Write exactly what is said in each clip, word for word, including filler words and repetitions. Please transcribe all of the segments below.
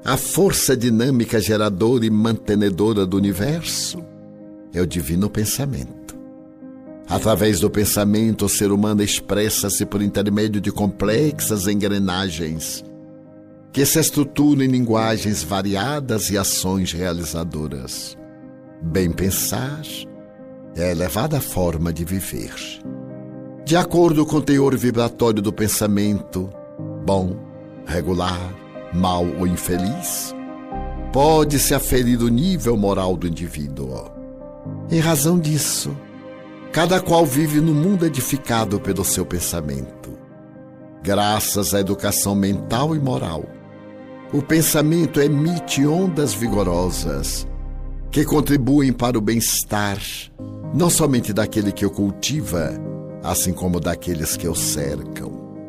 A força dinâmica geradora e mantenedora do universo é o divino pensamento. Através do pensamento, o ser humano expressa-se por intermédio de complexas engrenagens que se estruturam em linguagens variadas e ações realizadoras. Bem pensar é a elevada forma de viver. De acordo com o teor vibratório do pensamento, bom, regular, mau ou infeliz, pode-se aferir o nível moral do indivíduo. Em razão disso, cada qual vive no mundo edificado pelo seu pensamento. Graças à educação mental e moral, o pensamento emite ondas vigorosas que contribuem para o bem-estar, não somente daquele que o cultiva, assim como daqueles que o cercam.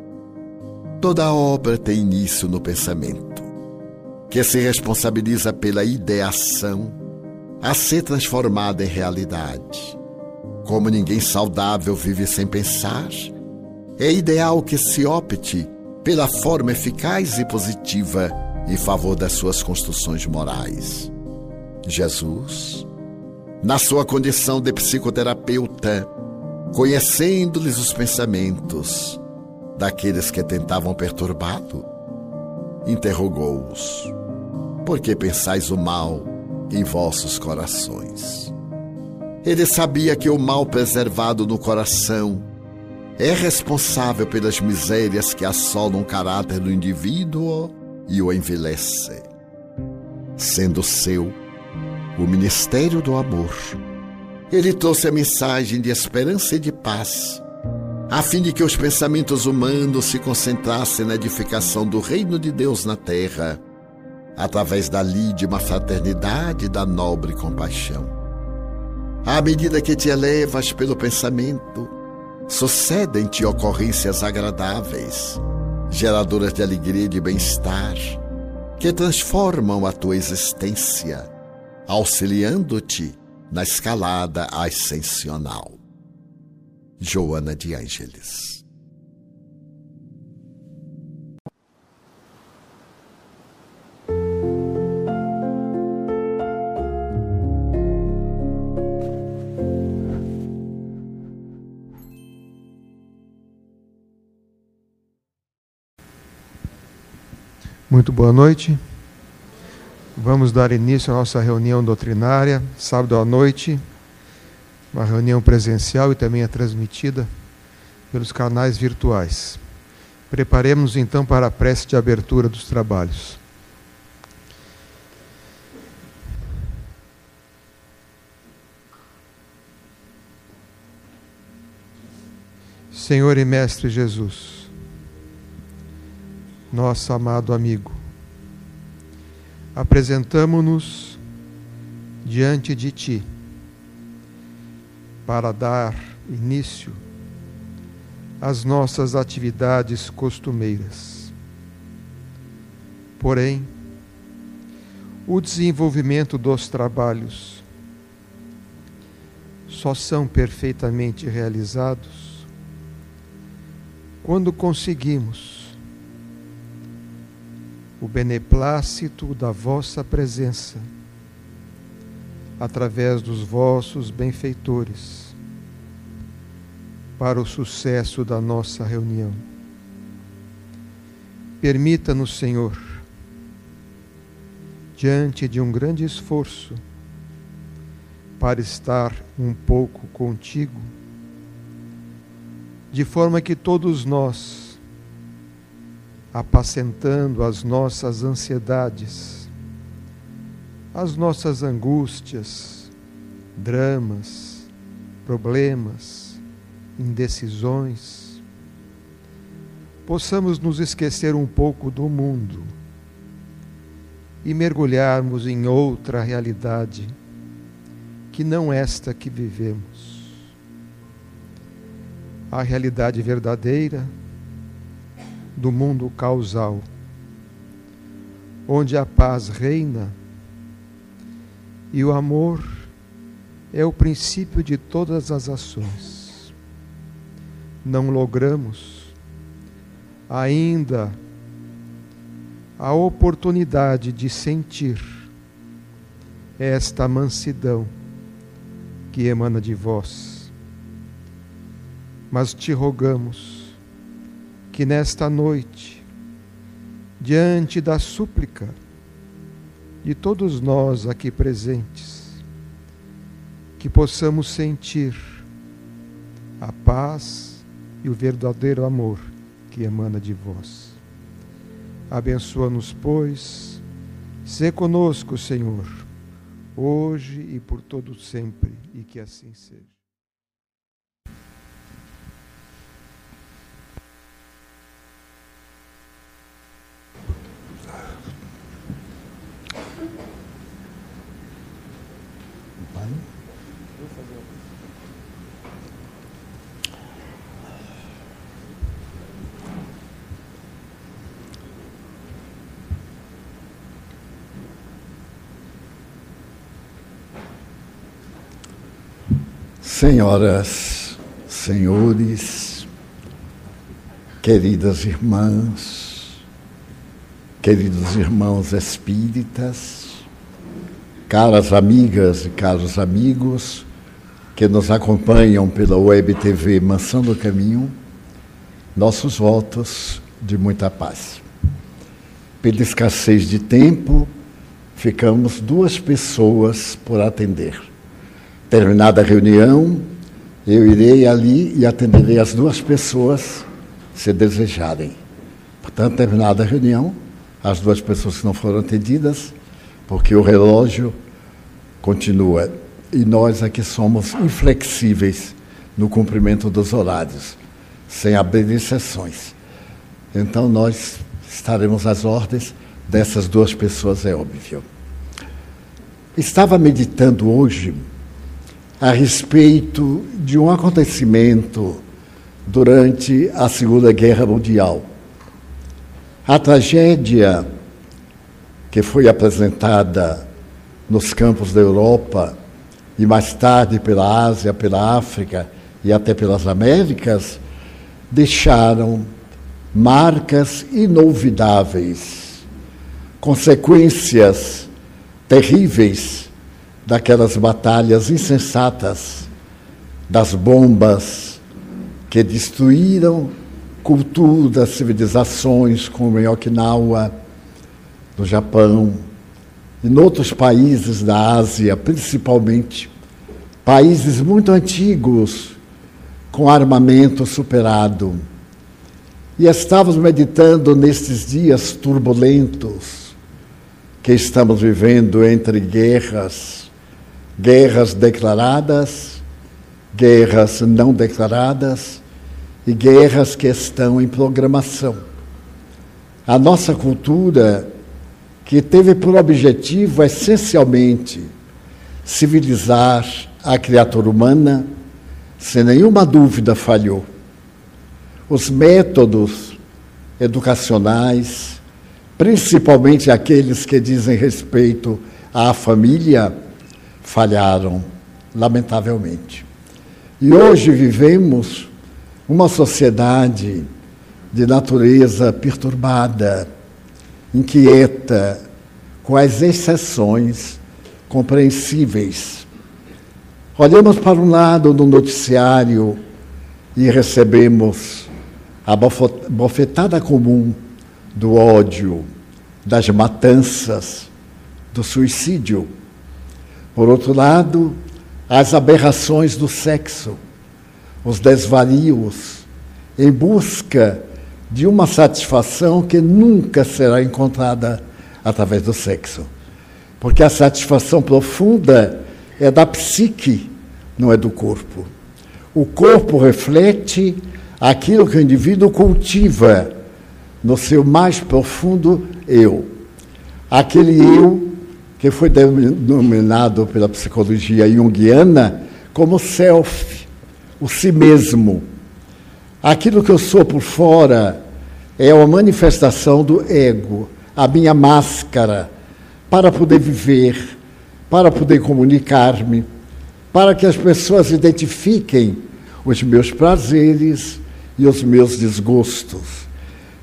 Toda obra tem início no pensamento, que se responsabiliza pela ideação a ser transformada em realidade. Como ninguém saudável vive sem pensar, é ideal que se opte pela forma eficaz e positiva em favor das suas construções morais. Jesus, na sua condição de psicoterapeuta, conhecendo-lhes os pensamentos daqueles que tentavam perturbá-lo, interrogou-os: por que pensais o mal em vossos corações? Ele sabia que o mal preservado no coração é responsável pelas misérias que assolam o caráter do indivíduo e o envelhece. Sendo seu o ministério do amor, ele trouxe a mensagem de esperança e de paz, a fim de que os pensamentos humanos se concentrassem na edificação do reino de Deus na terra, através da lídima fraternidade e da nobre compaixão. À medida que te elevas pelo pensamento, sucedem-te ocorrências agradáveis, geradoras de alegria e de bem-estar, que transformam a tua existência, auxiliando-te na escalada ascensional. Joana de Ângeles. Muito boa noite. Vamos dar início à nossa reunião doutrinária, sábado à noite, uma reunião presencial e também é transmitida pelos canais virtuais. Preparemos então para a prece de abertura dos trabalhos. Senhor e Mestre Jesus, nosso amado amigo, apresentamo-nos diante de Ti para dar início às nossas atividades costumeiras. Porém, o desenvolvimento dos trabalhos só são perfeitamente realizados quando conseguimos o beneplácito da vossa presença, através dos vossos benfeitores, para o sucesso da nossa reunião. Permita-nos, Senhor, diante de um grande esforço, para estar um pouco contigo, de forma que todos nós, apacentando as nossas ansiedades, as nossas angústias, dramas, problemas, indecisões, possamos nos esquecer um pouco do mundo e mergulharmos em outra realidade, que não esta que vivemos. A realidade verdadeira do mundo causal, onde a paz reina e o amor é o princípio de todas as ações. Não logramos ainda a oportunidade de sentir esta mansidão que emana de vós. Mas te rogamos que nesta noite, diante da súplica de todos nós aqui presentes, que possamos sentir a paz e o verdadeiro amor que emana de vós. Abençoa-nos, pois, sê conosco, Senhor, hoje e por todo sempre, e que assim seja. Senhoras, senhores, queridas irmãs, queridos irmãos espíritas, caras amigas e caros amigos que nos acompanham pela Web T V Mansão do Caminho, nossos votos de muita paz. Pela escassez de tempo, ficamos duas pessoas por atender. Terminada a reunião, eu irei ali e atenderei as duas pessoas, se desejarem. Portanto, terminada a reunião, as duas pessoas que não foram atendidas, porque o relógio continua. E nós aqui somos inflexíveis no cumprimento dos horários, sem abrir exceções. Então, nós estaremos às ordens dessas duas pessoas, é óbvio. Estava meditando hoje a respeito de um acontecimento durante a Segunda Guerra Mundial. A tragédia que foi apresentada nos campos da Europa e mais tarde pela Ásia, pela África e até pelas Américas, deixaram marcas inolvidáveis, consequências terríveis daquelas batalhas insensatas, das bombas que destruíram culturas, civilizações, como em Okinawa, no Japão, e em outros países da Ásia, principalmente, países muito antigos, com armamento superado. E estávamos meditando nestes dias turbulentos que estamos vivendo entre guerras, guerras declaradas, guerras não declaradas e guerras que estão em programação. A nossa cultura, que teve por objetivo essencialmente civilizar a criatura humana, sem nenhuma dúvida falhou. Os métodos educacionais, principalmente aqueles que dizem respeito à família, falharam, lamentavelmente. E hoje vivemos uma sociedade de natureza perturbada, inquieta, com as exceções compreensíveis. Olhamos para um lado no noticiário e recebemos a bofetada comum do ódio, das matanças, do suicídio. Por outro lado, as aberrações do sexo, os desvarios, em busca de uma satisfação que nunca será encontrada através do sexo. Porque a satisfação profunda é da psique, não é do corpo. O corpo reflete aquilo que o indivíduo cultiva no seu mais profundo eu. Aquele eu que foi denominado pela psicologia junguiana como self, o si mesmo. Aquilo que eu sou por fora é uma manifestação do ego, a minha máscara, para poder viver, para poder comunicar-me, para que as pessoas identifiquem os meus prazeres e os meus desgostos.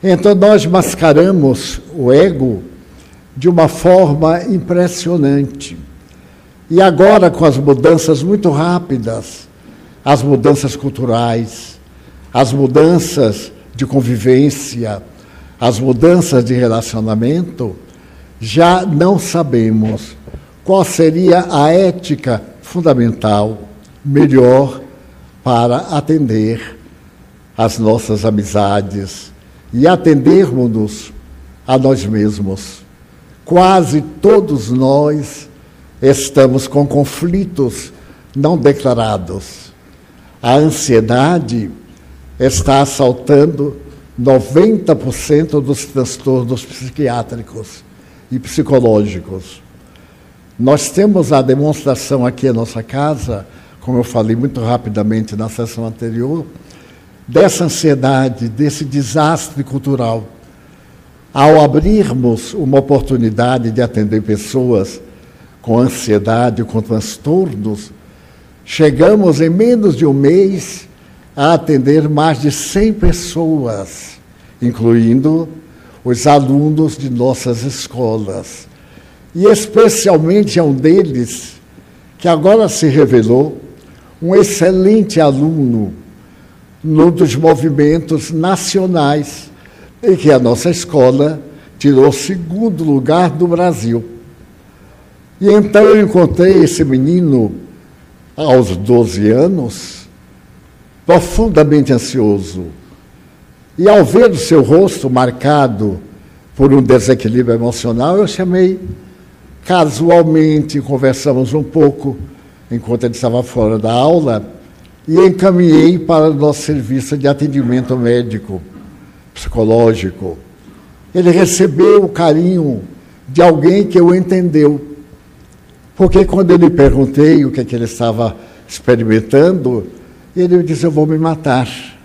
Então nós mascaramos o ego de uma forma impressionante. E agora, com as mudanças muito rápidas, as mudanças culturais, as mudanças de convivência, as mudanças de relacionamento, já não sabemos qual seria a ética fundamental, melhor, para atender as nossas amizades e atendermos-nos a nós mesmos. Quase todos nós estamos com conflitos não declarados. A ansiedade está assaltando noventa por cento dos transtornos psiquiátricos e psicológicos. Nós temos a demonstração aqui em nossa casa, como eu falei muito rapidamente na sessão anterior, dessa ansiedade, desse desastre cultural. Ao abrirmos uma oportunidade de atender pessoas com ansiedade, com transtornos, chegamos em menos de um mês a atender mais de cem pessoas, incluindo os alunos de nossas escolas. E especialmente a um deles, que agora se revelou um excelente aluno num dos movimentos nacionais, em que a nossa escola tirou o segundo lugar do Brasil. E então eu encontrei esse menino, aos doze anos, profundamente ansioso. E ao ver o seu rosto marcado por um desequilíbrio emocional, eu chamei casualmente, conversamos um pouco, enquanto ele estava fora da aula, e encaminhei para o nosso serviço de atendimento médico, psicológico. Ele recebeu o carinho de alguém que o entendeu. Porque quando eu lhe perguntei o que, é que ele estava experimentando, ele disse, eu vou me matar.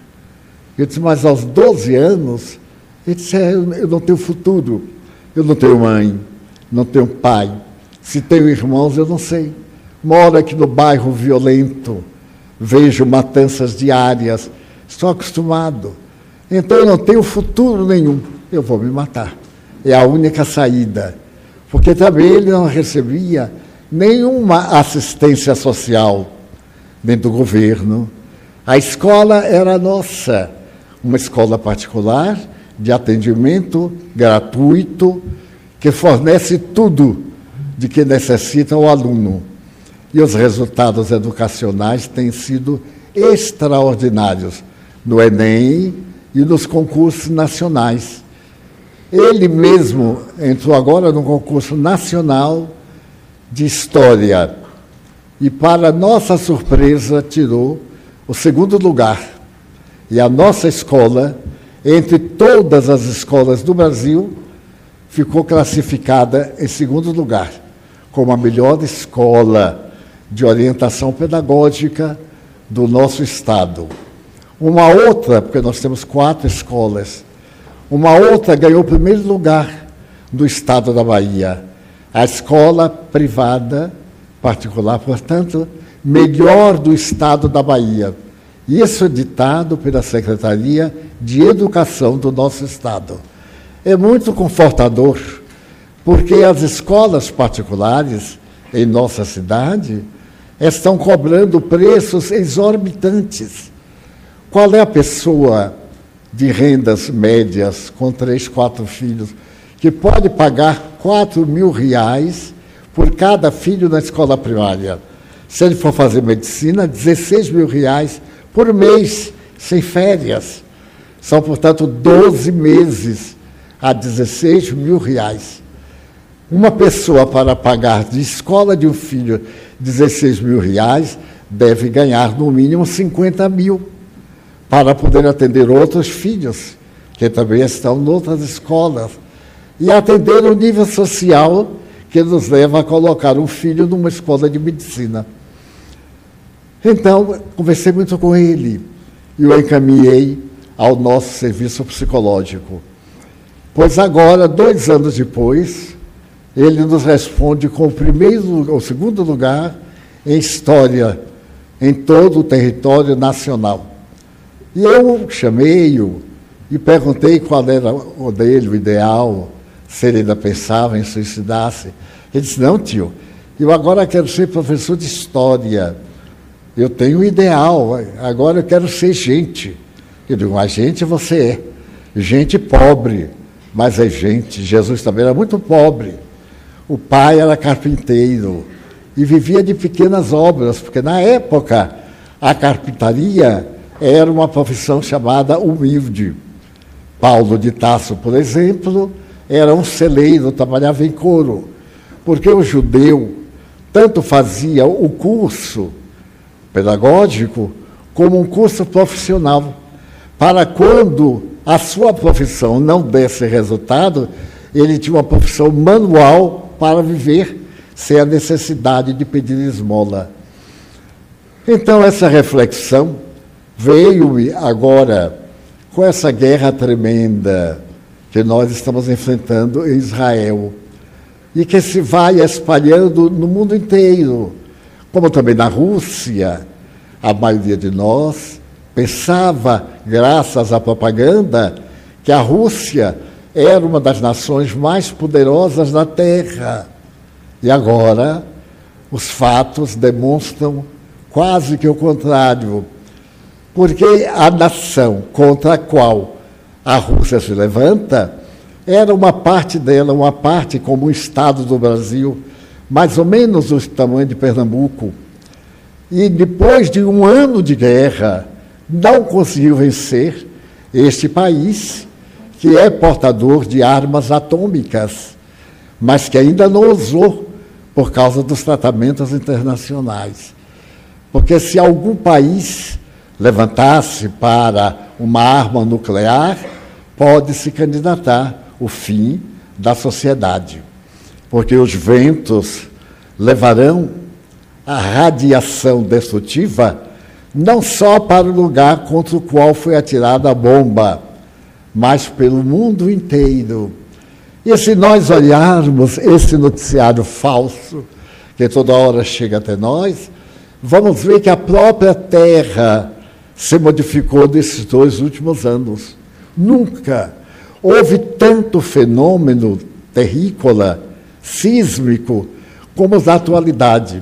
Eu disse, mas aos doze anos, ele disse, é, eu não tenho futuro, eu não tenho mãe, não tenho pai. Se tenho irmãos, eu não sei. Moro aqui no bairro violento, vejo matanças diárias, estou acostumado. Então eu não tenho futuro nenhum, eu vou me matar. É a única saída. Porque também ele não recebia nenhuma assistência social dentro do governo. A escola era nossa, uma escola particular de atendimento gratuito, que fornece tudo de que necessita o aluno. E os resultados educacionais têm sido extraordinários no Enem e nos concursos nacionais. Ele mesmo entrou agora no concurso nacional de História e, para nossa surpresa, tirou o segundo lugar. E a nossa escola, entre todas as escolas do Brasil, ficou classificada em segundo lugar, como a melhor escola de orientação pedagógica do nosso estado. Uma outra, porque nós temos quatro escolas, uma outra ganhou o primeiro lugar do estado da Bahia, a escola privada particular, portanto, melhor do estado da Bahia. Isso é ditado pela Secretaria de Educação do nosso estado. É muito confortador, porque as escolas particulares em nossa cidade estão cobrando preços exorbitantes. Qual é a pessoa de rendas médias, com três, quatro filhos, que pode pagar quatro mil reais por cada filho na escola primária? Se ele for fazer medicina, dezesseis mil reais por mês, sem férias. São, portanto, doze meses a dezesseis mil reais. Uma pessoa, para pagar de escola de um filho dezesseis mil reais, deve ganhar no mínimo cinquenta mil, para poder atender outros filhos, que também estão em outras escolas, e atender o nível social que nos leva a colocar um filho numa escola de medicina. Então, conversei muito com ele e o encaminhei ao nosso serviço psicológico. Pois agora, dois anos depois, ele nos responde com o primeiro, o segundo lugar em História, em todo o território nacional. E eu chamei-o e perguntei qual era o dele, o ideal, se ele ainda pensava em suicidar-se. Ele disse, não, tio, eu agora quero ser professor de história. Eu tenho um ideal, agora eu quero ser gente. Eu digo, mas gente você é. Gente pobre, mas é gente. Jesus também era muito pobre. O pai era carpinteiro e vivia de pequenas obras, porque na época a carpintaria era uma profissão chamada humilde. Paulo de Tarso, por exemplo, era um celeiro, trabalhava em couro, porque o judeu tanto fazia o curso pedagógico como um curso profissional, para quando a sua profissão não desse resultado, ele tinha uma profissão manual para viver sem a necessidade de pedir esmola. Então, essa reflexão veio-me agora com essa guerra tremenda que nós estamos enfrentando em Israel e que se vai espalhando no mundo inteiro, como também na Rússia. A maioria de nós pensava, graças à propaganda, que a Rússia era uma das nações mais poderosas da Terra. E agora, os fatos demonstram quase que o contrário, porque a nação contra a qual a Rússia se levanta era uma parte dela, uma parte como o estado do Brasil, mais ou menos do tamanho de Pernambuco. E depois de um ano de guerra, não conseguiu vencer este país, que é portador de armas atômicas, mas que ainda não usou por causa dos tratamentos internacionais. Porque se algum país levantasse para uma arma nuclear, pode se candidatar o fim da sociedade. Porque os ventos levarão a radiação destrutiva não só para o lugar contra o qual foi atirada a bomba, mas pelo mundo inteiro. E se nós olharmos esse noticiário falso, que toda hora chega até nós, vamos ver que a própria Terra se modificou nesses dois últimos anos. Nunca houve tanto fenômeno terrícola, sísmico, como na atualidade.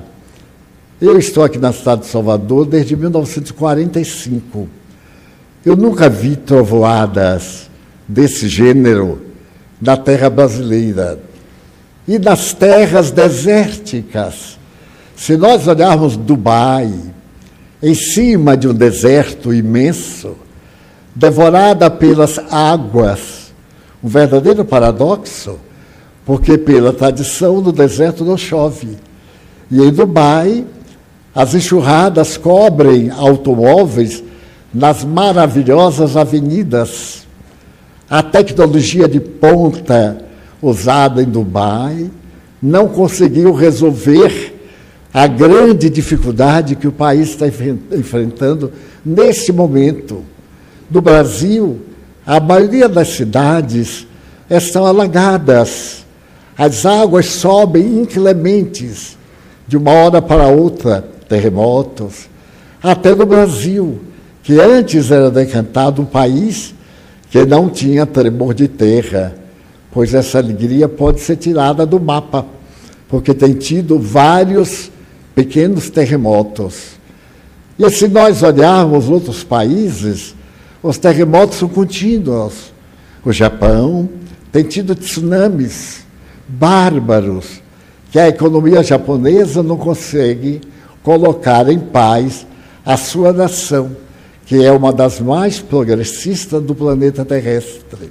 Eu estou aqui na cidade de Salvador desde mil novecentos e quarenta e cinco. Eu nunca vi trovoadas desse gênero na terra brasileira. E nas terras desérticas. Se nós olharmos Dubai, em cima de um deserto imenso, devorada pelas águas, um verdadeiro paradoxo, porque pela tradição no deserto não chove. E em Dubai, as enxurradas cobrem automóveis nas maravilhosas avenidas. A tecnologia de ponta usada em Dubai não conseguiu resolver a grande dificuldade que o país está enfrentando nesse momento. No Brasil, a maioria das cidades estão alagadas. As águas sobem inclementes, de uma hora para outra, terremotos. Até no Brasil, que antes era decantado um país que não tinha tremor de terra, pois essa alegria pode ser tirada do mapa, porque tem tido vários pequenos terremotos. E se nós olharmos outros países, os terremotos são contínuos. O Japão tem tido tsunamis bárbaros, que a economia japonesa não consegue colocar em paz a sua nação, que é uma das mais progressistas do planeta terrestre.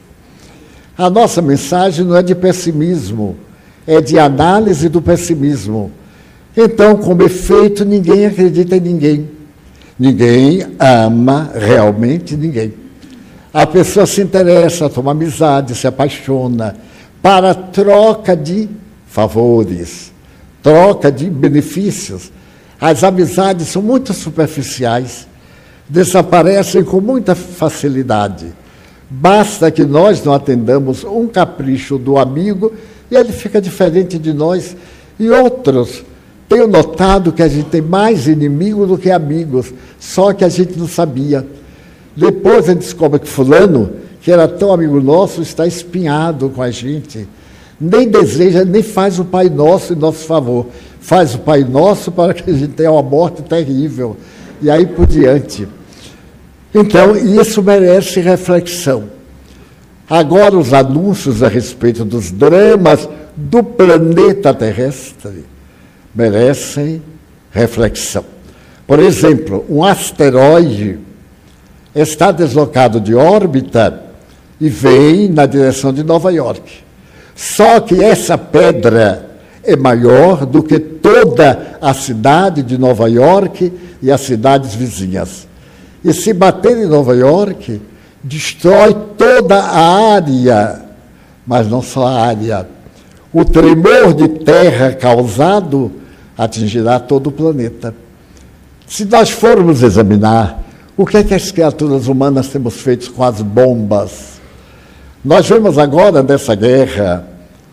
A nossa mensagem não é de pessimismo, é de análise do pessimismo. Então, como efeito, ninguém acredita em ninguém. Ninguém ama realmente ninguém. A pessoa se interessa, toma amizade, se apaixona, para troca de favores, troca de benefícios. As amizades são muito superficiais, desaparecem com muita facilidade. Basta que nós não atendamos um capricho do amigo e ele fica diferente de nós. E outros, tenho notado que a gente tem mais inimigos do que amigos, só que a gente não sabia. Depois a gente descobre que fulano, que era tão amigo nosso, está espinhado com a gente. Nem deseja, nem faz o Pai Nosso em nosso favor. Faz o Pai Nosso para que a gente tenha uma morte terrível. E aí por diante. Então, isso merece reflexão. Agora, os anúncios a respeito dos dramas do planeta terrestre merecem reflexão. Por exemplo, um asteroide está deslocado de órbita e vem na direção de Nova York. Só que essa pedra é maior do que toda a cidade de Nova York e as cidades vizinhas. E se bater em Nova York, destrói toda a área, mas não só a área. O tremor de terra causado atingirá todo o planeta. Se nós formos examinar o que é que as criaturas humanas temos feito com as bombas, nós vemos agora nessa guerra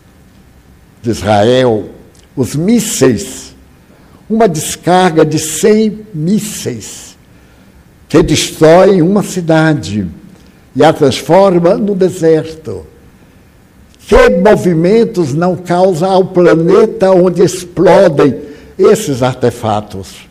de Israel, os mísseis, uma descarga de cem mísseis que destroem uma cidade e a transforma no deserto. Que movimentos não causa ao planeta onde explodem esses artefatos?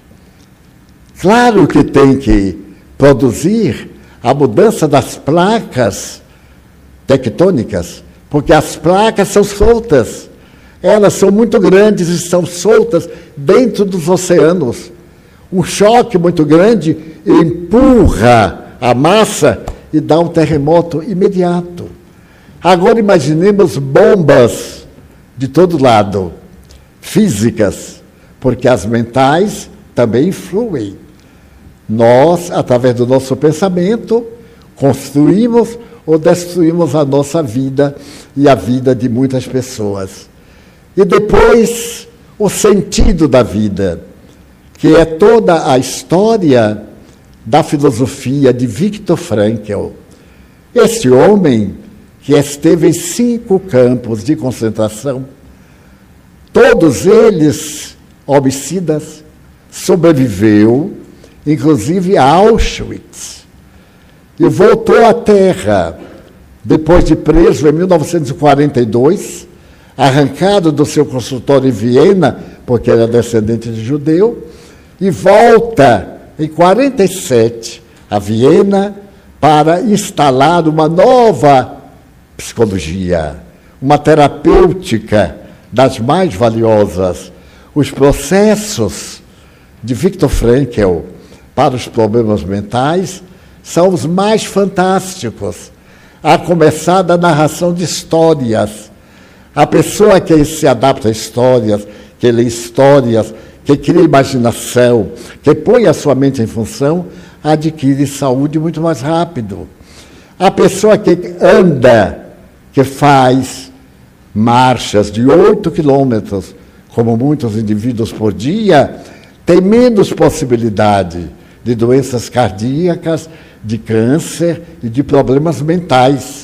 Claro que tem que produzir a mudança das placas tectônicas, porque as placas são soltas. Elas são muito grandes e estão soltas dentro dos oceanos. Um choque muito grande empurra a massa e dá um terremoto imediato. Agora imaginemos bombas de todo lado, físicas, porque as mentais também influem. Nós, através do nosso pensamento, construímos ou destruímos a nossa vida e a vida de muitas pessoas. E depois, o sentido da vida, que é toda a história da filosofia de Viktor Frankl. Este homem, que esteve em cinco campos de concentração, todos eles homicidas, sobreviveu, inclusive a Auschwitz, e voltou à Terra, depois de preso em mil novecentos e quarenta e dois, arrancado do seu consultório em Viena, porque era descendente de judeu, e volta em quarenta e sete a Viena para instalar uma nova psicologia, uma terapêutica das mais valiosas. Os processos de Viktor Frankl para os problemas mentais são os mais fantásticos, a começar da narração de histórias. A pessoa que se adapta a histórias, que lê histórias, que cria imaginação, que põe a sua mente em função, adquire saúde muito mais rápido. A pessoa que anda, que faz marchas de oito quilômetros, como muitos indivíduos por dia, tem menos possibilidade de doenças cardíacas, de câncer e de problemas mentais.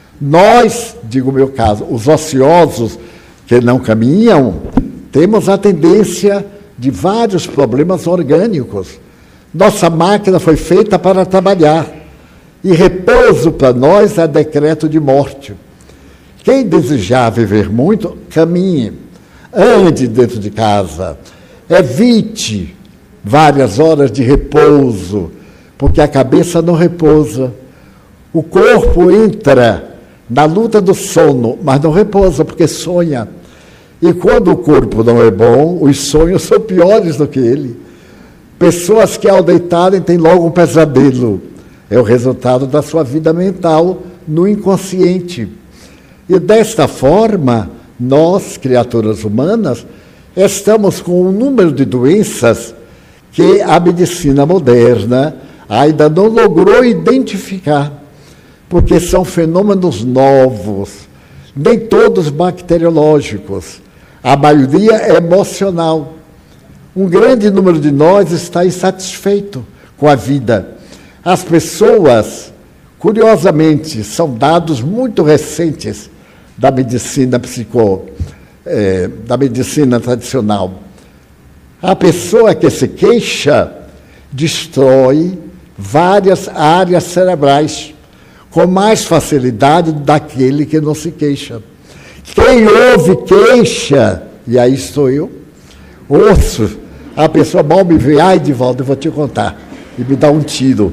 Nós, digo o meu caso, os ociosos que não caminham, temos a tendência de vários problemas orgânicos. Nossa máquina foi feita para trabalhar, e repouso para nós é decreto de morte. Quem desejar viver muito, caminhe, ande dentro de casa, evite várias horas de repouso, porque a cabeça não repousa. O corpo entra na luta do sono, mas não repousa, porque sonha. E quando o corpo não é bom, os sonhos são piores do que ele. Pessoas que ao deitarem têm logo um pesadelo. É o resultado da sua vida mental no inconsciente. E desta forma, nós, criaturas humanas, estamos com um número de doenças que a medicina moderna ainda não logrou identificar, porque são fenômenos novos, nem todos bacteriológicos, a maioria é emocional. Um grande número de nós está insatisfeito com a vida. As pessoas, curiosamente, são dados muito recentes da medicina psico, eh, da medicina tradicional. A pessoa que se queixa destrói várias áreas cerebrais, com mais facilidade daquele que não se queixa. Quem ouve queixa, e aí estou eu, ouço, a pessoa mal me vê, ai, Divaldo, eu vou te contar, e me dá um tiro.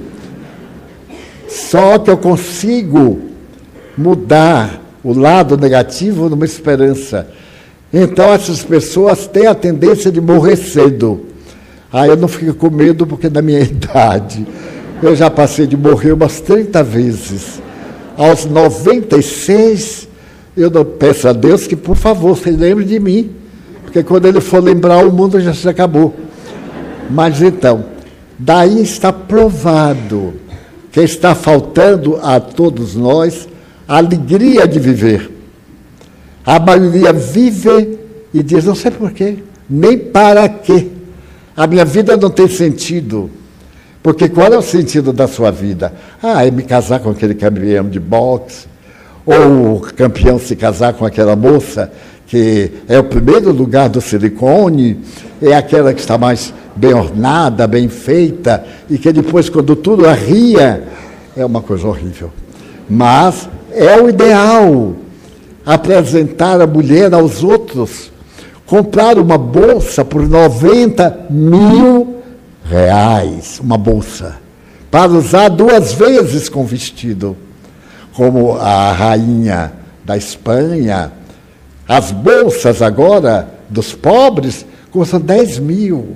Só que eu consigo mudar o lado negativo numa esperança. Então, essas pessoas têm a tendência de morrer cedo. Aí eu não fico com medo, porque na minha idade, eu já passei de morrer umas trinta vezes. Aos noventa e seis, eu não peço a Deus que, por favor, se lembre de mim, porque quando ele for lembrar, o mundo já se acabou. Mas então, daí está provado que está faltando a todos nós a alegria de viver. A maioria vive e diz, não sei por quê, nem para quê. A minha vida não tem sentido. Porque qual é o sentido da sua vida? Ah, é me casar com aquele campeão de boxe, ou o campeão se casar com aquela moça que é o primeiro lugar do silicone, é aquela que está mais bem ornada, bem feita, e que depois, quando tudo arria, é uma coisa horrível. Mas é o ideal, apresentar a mulher aos outros, comprar uma bolsa por noventa mil reais, uma bolsa, para usar duas vezes com vestido, como a rainha da Espanha. As bolsas agora dos pobres custam dez mil.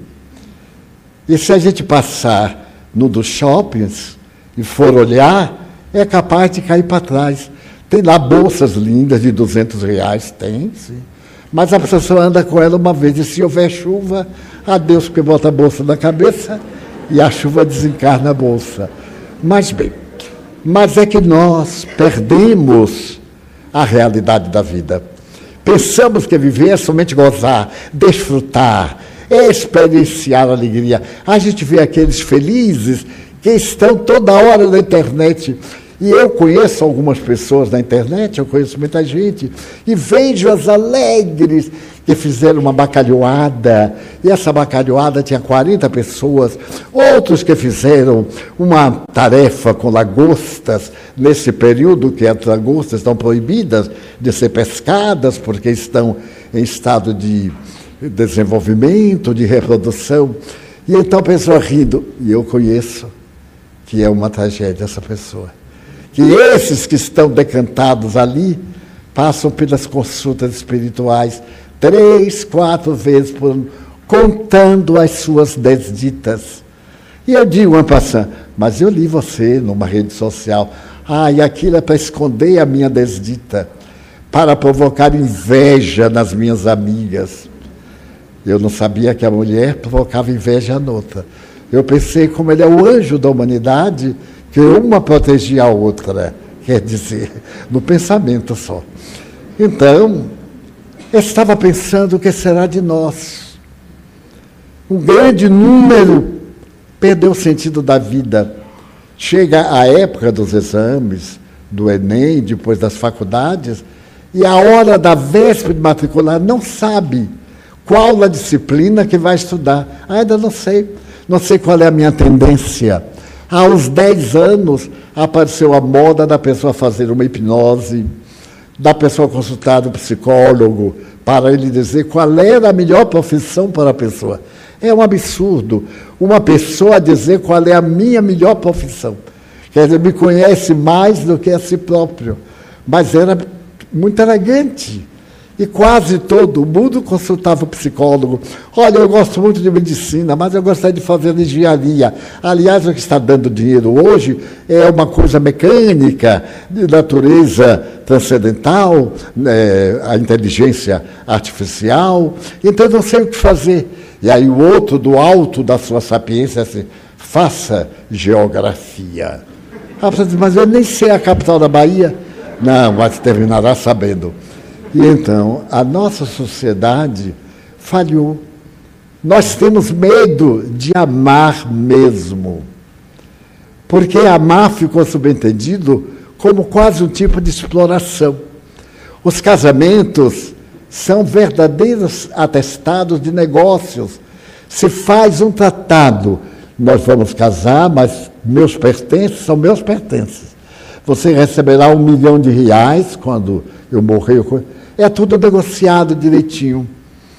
E se a gente passar no dos shoppings e for olhar, é capaz de cair para trás. Tem lá bolsas lindas de duzentos reais, tem, sim. Mas a pessoa anda com ela uma vez, e se houver chuva, adeus, porque bota a bolsa na cabeça e a chuva desencarna a bolsa. Mas bem, mas é que nós perdemos a realidade da vida. Pensamos que viver é somente gozar, desfrutar, experienciar a alegria. A gente vê aqueles felizes que estão toda hora na internet. E eu conheço algumas pessoas na internet, eu conheço muita gente, e vejo-as alegres, que fizeram uma bacalhoada, e essa bacalhoada tinha quarenta pessoas, outros que fizeram uma tarefa com lagostas, nesse período que as lagostas estão proibidas de ser pescadas, porque estão em estado de desenvolvimento, de reprodução, e então a pessoa rindo, e eu conheço que é uma tragédia essa pessoa. Que esses que estão decantados ali passam pelas consultas espirituais três, quatro vezes por ano, contando as suas desditas. E eu digo, passando, mas eu li você numa rede social, ah, e aquilo é para esconder a minha desdita, para provocar inveja nas minhas amigas. Eu não sabia que a mulher provocava inveja noutra. Eu pensei, como ele é o anjo da humanidade, que uma protegia a outra, quer dizer, no pensamento só. Então, eu estava pensando o que será de nós. Um grande número perdeu o sentido da vida. Chega a época dos exames, do Enem, depois das faculdades, e a hora da véspera de matricular não sabe qual a disciplina que vai estudar. Ainda não sei, não sei qual é a minha tendência. Aos dez anos, apareceu a moda da pessoa fazer uma hipnose, da pessoa consultar um psicólogo, para ele dizer qual era a melhor profissão para a pessoa. É um absurdo uma pessoa dizer qual é a minha melhor profissão. Quer dizer, me conhece mais do que a si próprio. Mas era muito elegante. E quase todo mundo consultava o psicólogo. Olha, eu gosto muito de medicina, mas eu gostaria de fazer engenharia. Aliás, o que está dando dinheiro hoje é uma coisa mecânica, de natureza transcendental, né, a inteligência artificial. Então, eu não sei o que fazer. E aí o outro, do alto da sua sapiência, assim, faça geografia. Ah, mas eu nem sei a capital da Bahia. Não, mas terminará sabendo. E então, a nossa sociedade falhou. Nós temos medo de amar mesmo. Porque amar ficou subentendido como quase um tipo de exploração. Os casamentos são verdadeiros atestados de negócios. Se faz um tratado, nós vamos casar, mas meus pertences são meus pertences. você receberá um milhão de reais quando eu morrer. É tudo negociado direitinho.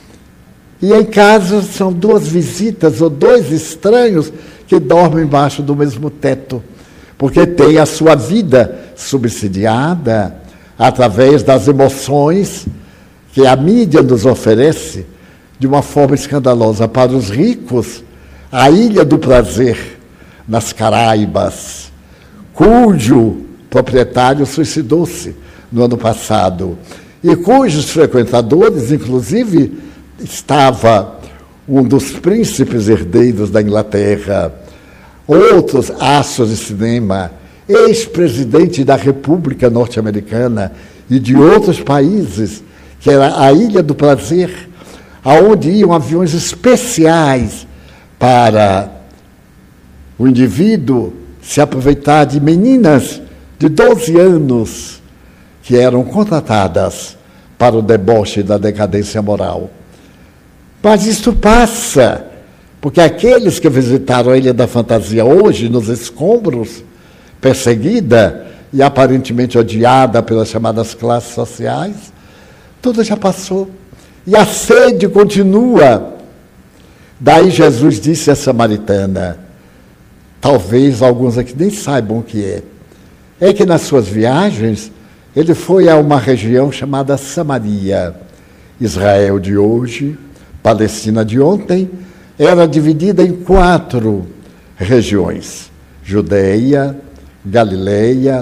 E em casa são duas visitas ou dois estranhos que dormem embaixo do mesmo teto, porque tem a sua vida subsidiada através das emoções que a mídia nos oferece de uma forma escandalosa. Para os ricos, a Ilha do Prazer, nas Caraíbas, cujo proprietário suicidou-se no ano passado, e cujos frequentadores, inclusive, estava um dos príncipes herdeiros da Inglaterra, outros astros de cinema, ex-presidente da República Norte-Americana e de outros países, que era a Ilha do Prazer, aonde iam aviões especiais para o indivíduo se aproveitar de meninas de doze anos que eram contratadas para o deboche da decadência moral. Mas isso passa, porque aqueles que visitaram a Ilha da Fantasia hoje, nos escombros, perseguida e aparentemente odiada pelas chamadas classes sociais, tudo já passou. E a sede continua. Daí Jesus disse à samaritana, talvez alguns aqui nem saibam o que é, é que nas suas viagens ele foi a uma região chamada Samaria. Israel de hoje, Palestina de ontem, era dividida em quatro regiões: Judeia, Galileia,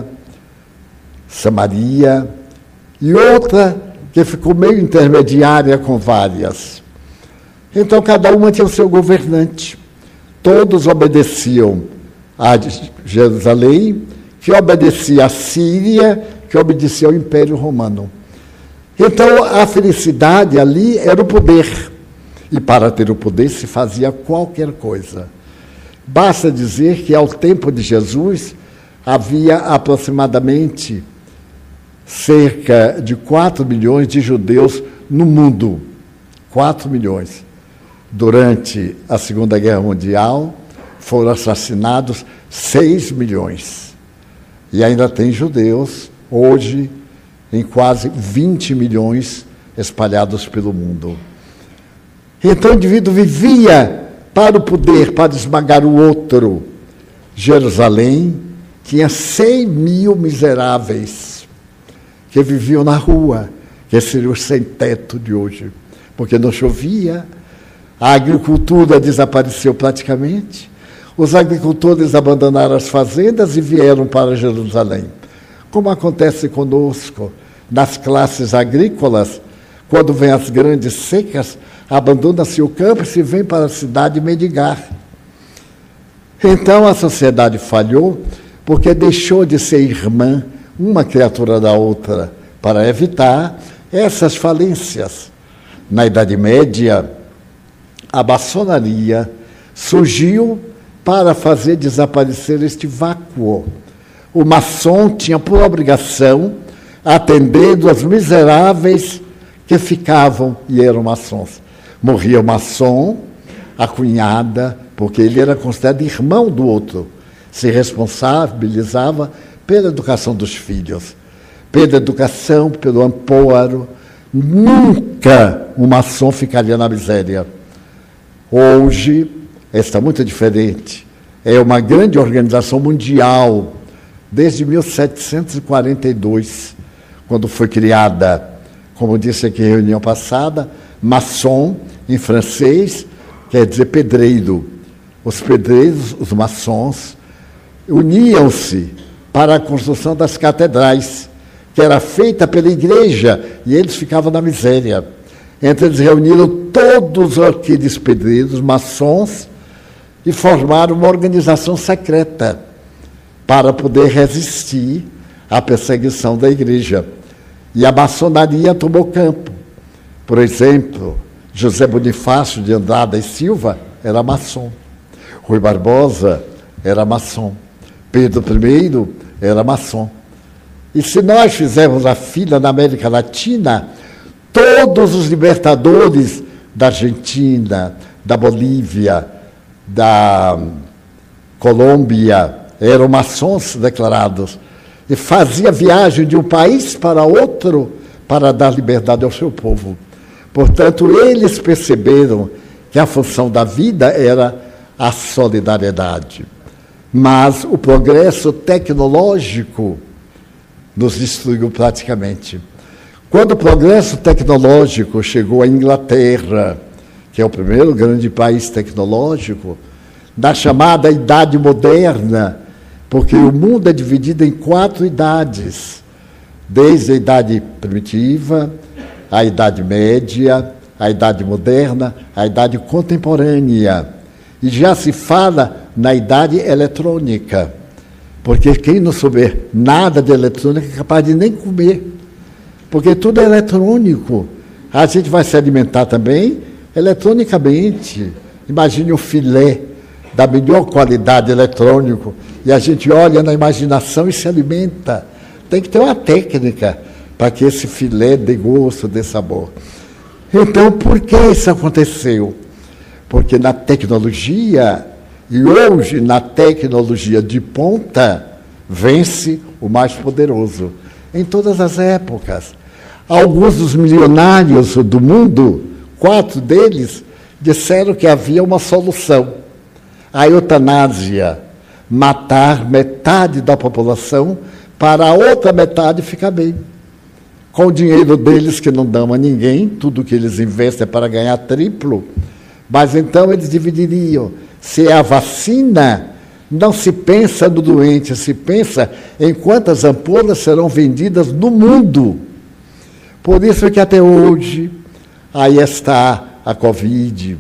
Samaria e outra que ficou meio intermediária com várias. Então, cada uma tinha o seu governante. Todos obedeciam a Jerusalém, que obedecia à Síria, que obedecia ao Império Romano. Então, a felicidade ali era o poder. E para ter o poder se fazia qualquer coisa. Basta dizer que, ao tempo de Jesus, havia aproximadamente cerca de quatro milhões de judeus no mundo. quatro milhões. Durante a Segunda Guerra Mundial, foram assassinados seis milhões. E ainda tem judeus, hoje, em quase vinte milhões espalhados pelo mundo. Então o indivíduo vivia para o poder, para esmagar o outro. Jerusalém tinha cem mil miseráveis que viviam na rua, que seriam os sem-teto de hoje, porque não chovia, a agricultura desapareceu praticamente, os agricultores abandonaram as fazendas e vieram para Jerusalém. Como acontece conosco, nas classes agrícolas, quando vêm as grandes secas, abandona-se o campo e se vem para a cidade mendigar. Então a sociedade falhou, porque deixou de ser irmã, uma criatura da outra, para evitar essas falências. Na Idade Média, a maçonaria surgiu para fazer desaparecer este vácuo. O maçom tinha por obrigação atender os miseráveis que ficavam e eram maçons. Morria o maçom, a cunhada, porque ele era considerado irmão do outro, se responsabilizava pela educação dos filhos, pela educação, pelo amparo. Nunca o maçom ficaria na miséria. Hoje, está muito diferente. É uma grande organização mundial, desde mil setecentos e quarenta e dois, quando foi criada, como disse aqui em reunião passada, maçom, em francês, quer dizer pedreiro. Os pedreiros, os maçons, uniam-se para a construção das catedrais, que era feita pela igreja, e eles ficavam na miséria. Então eles reuniram todos aqueles pedreiros, maçons, e formaram uma organização secreta para poder resistir à perseguição da igreja. E a maçonaria tomou campo. Por exemplo, José Bonifácio de Andrada e Silva era maçom. Rui Barbosa era maçom. Pedro I era maçom. E se nós fizermos a fila na América Latina, todos os libertadores da Argentina, da Bolívia, da Colômbia, eram maçons declarados. e fazia viagem de um país para outro para dar liberdade ao seu povo. Portanto, eles perceberam que a função da vida era a solidariedade. Mas o progresso tecnológico nos destruiu praticamente. Quando o progresso tecnológico chegou à Inglaterra, que é o primeiro grande país tecnológico, da chamada Idade Moderna, porque o mundo é dividido em quatro idades, desde a Idade Primitiva, a Idade Média, a Idade Moderna, a Idade Contemporânea. E já se fala na Idade Eletrônica, porque quem não souber nada de eletrônica é capaz de nem comer, porque tudo é eletrônico. A gente vai se alimentar também eletronicamente. Imagine um filé da melhor qualidade eletrônico, e a gente olha na imaginação e se alimenta. Tem que ter uma técnica para que esse filé dê gosto, dê sabor. Então, por que isso aconteceu? Porque na tecnologia, e hoje na tecnologia de ponta, vence o mais poderoso, em todas as épocas. Alguns dos milionários do mundo, quatro deles, disseram que havia uma solução: a eutanásia, matar metade da população para a outra metade ficar bem. Com o dinheiro deles, que não dão a ninguém, tudo que eles investem é para ganhar triplo, mas então eles dividiriam. Se é a vacina, não se pensa no doente, se pensa em quantas ampolas serão vendidas no mundo. Por isso que até hoje, aí está a Covid.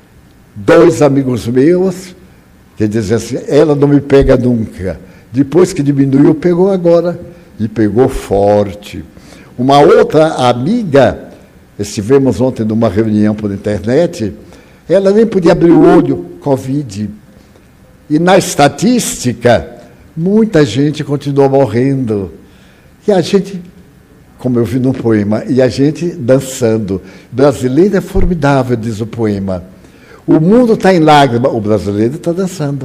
Dois amigos meus, que dizem assim, ela não me pega nunca. Depois que diminuiu, pegou agora, e pegou forte. Uma outra amiga, estivemos ontem numa reunião por internet, ela nem podia abrir o olho, Covid. E na estatística, muita gente continua morrendo. E a gente, como eu vi no poema, e a gente dançando. Brasileiro é formidável, diz o poema. O mundo está em lágrima, o brasileiro está dançando.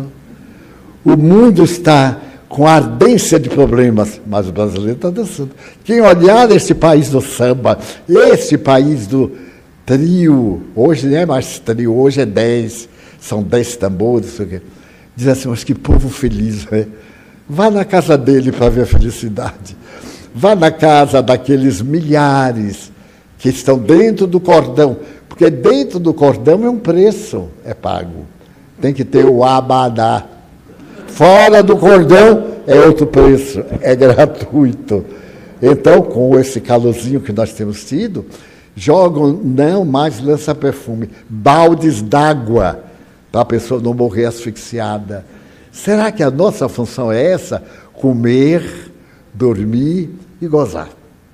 O mundo está com ardência de problemas, mas o brasileiro está dançando. Quem olhar esse país do samba, esse país do trio, hoje não é mais trio, hoje é dez, são dez tambores, diz assim, mas que povo feliz, né? Vá na casa dele para ver a felicidade. Vá na casa daqueles milhares que estão dentro do cordão, porque dentro do cordão é um preço, é pago. Tem que ter o abadá. Fora do cordão é outro preço, é gratuito. Então, com esse calorzinho que nós temos tido, jogam não mais lança-perfume, baldes d'água, para a pessoa não morrer asfixiada. Será que a nossa função é essa? Comer, dormir e gozar.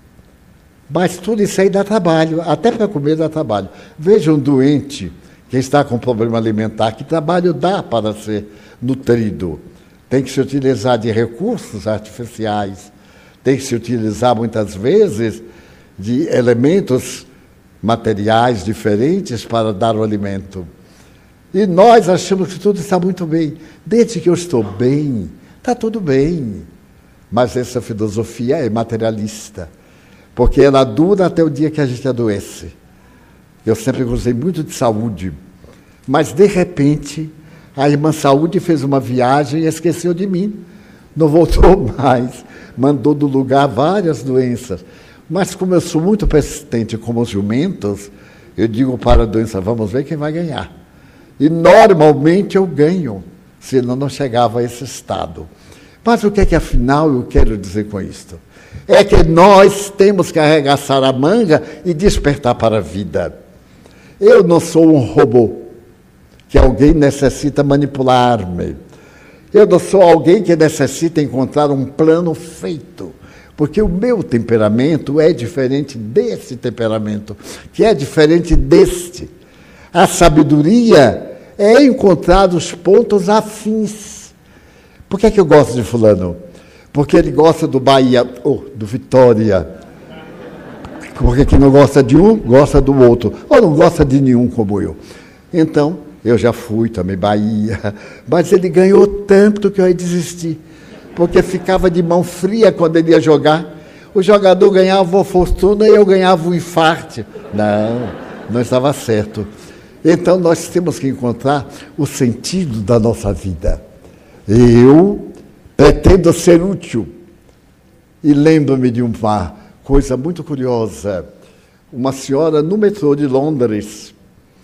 Mas tudo isso aí dá trabalho, até para comer dá trabalho. Veja um doente que está com problema alimentar, que trabalho dá para ser nutrido? Tem que se utilizar de recursos artificiais, tem que se utilizar muitas vezes de elementos materiais diferentes para dar o alimento. E nós achamos que tudo está muito bem. Desde que eu estou bem, está tudo bem. Mas essa filosofia é materialista, porque ela dura até o dia que a gente adoece. Eu sempre gostei muito de saúde, mas, de repente, a irmã Saúde fez uma viagem e esqueceu de mim. Não voltou mais. Mandou do lugar várias doenças. Mas, como eu sou muito persistente como os jumentos, eu digo para a doença, vamos ver quem vai ganhar. E, normalmente, eu ganho, senão não chegava a esse estado. Mas o que é que, afinal, eu quero dizer com isto? É que nós temos que arregaçar a manga e despertar para a vida. Eu não sou um robô, que alguém necessita manipular-me. Eu não sou alguém que necessita encontrar um plano feito, porque o meu temperamento é diferente desse temperamento, que é diferente deste. A sabedoria é encontrar os pontos afins. Por que é que eu gosto de fulano? Porque ele gosta do Bahia, ou do Vitória. Porque quem não gosta de um, gosta do outro. Ou não gosta de nenhum como eu. Então, eu já fui também Bahia, mas ele ganhou tanto que eu aí desisti. porque ficava de mão fria quando ele ia jogar. O jogador ganhava uma fortuna e eu ganhava um infarte. Não, não estava certo. Então nós temos que encontrar o sentido da nossa vida. Eu pretendo ser útil. E lembro-me de uma coisa muito curiosa. Uma senhora no metrô de Londres,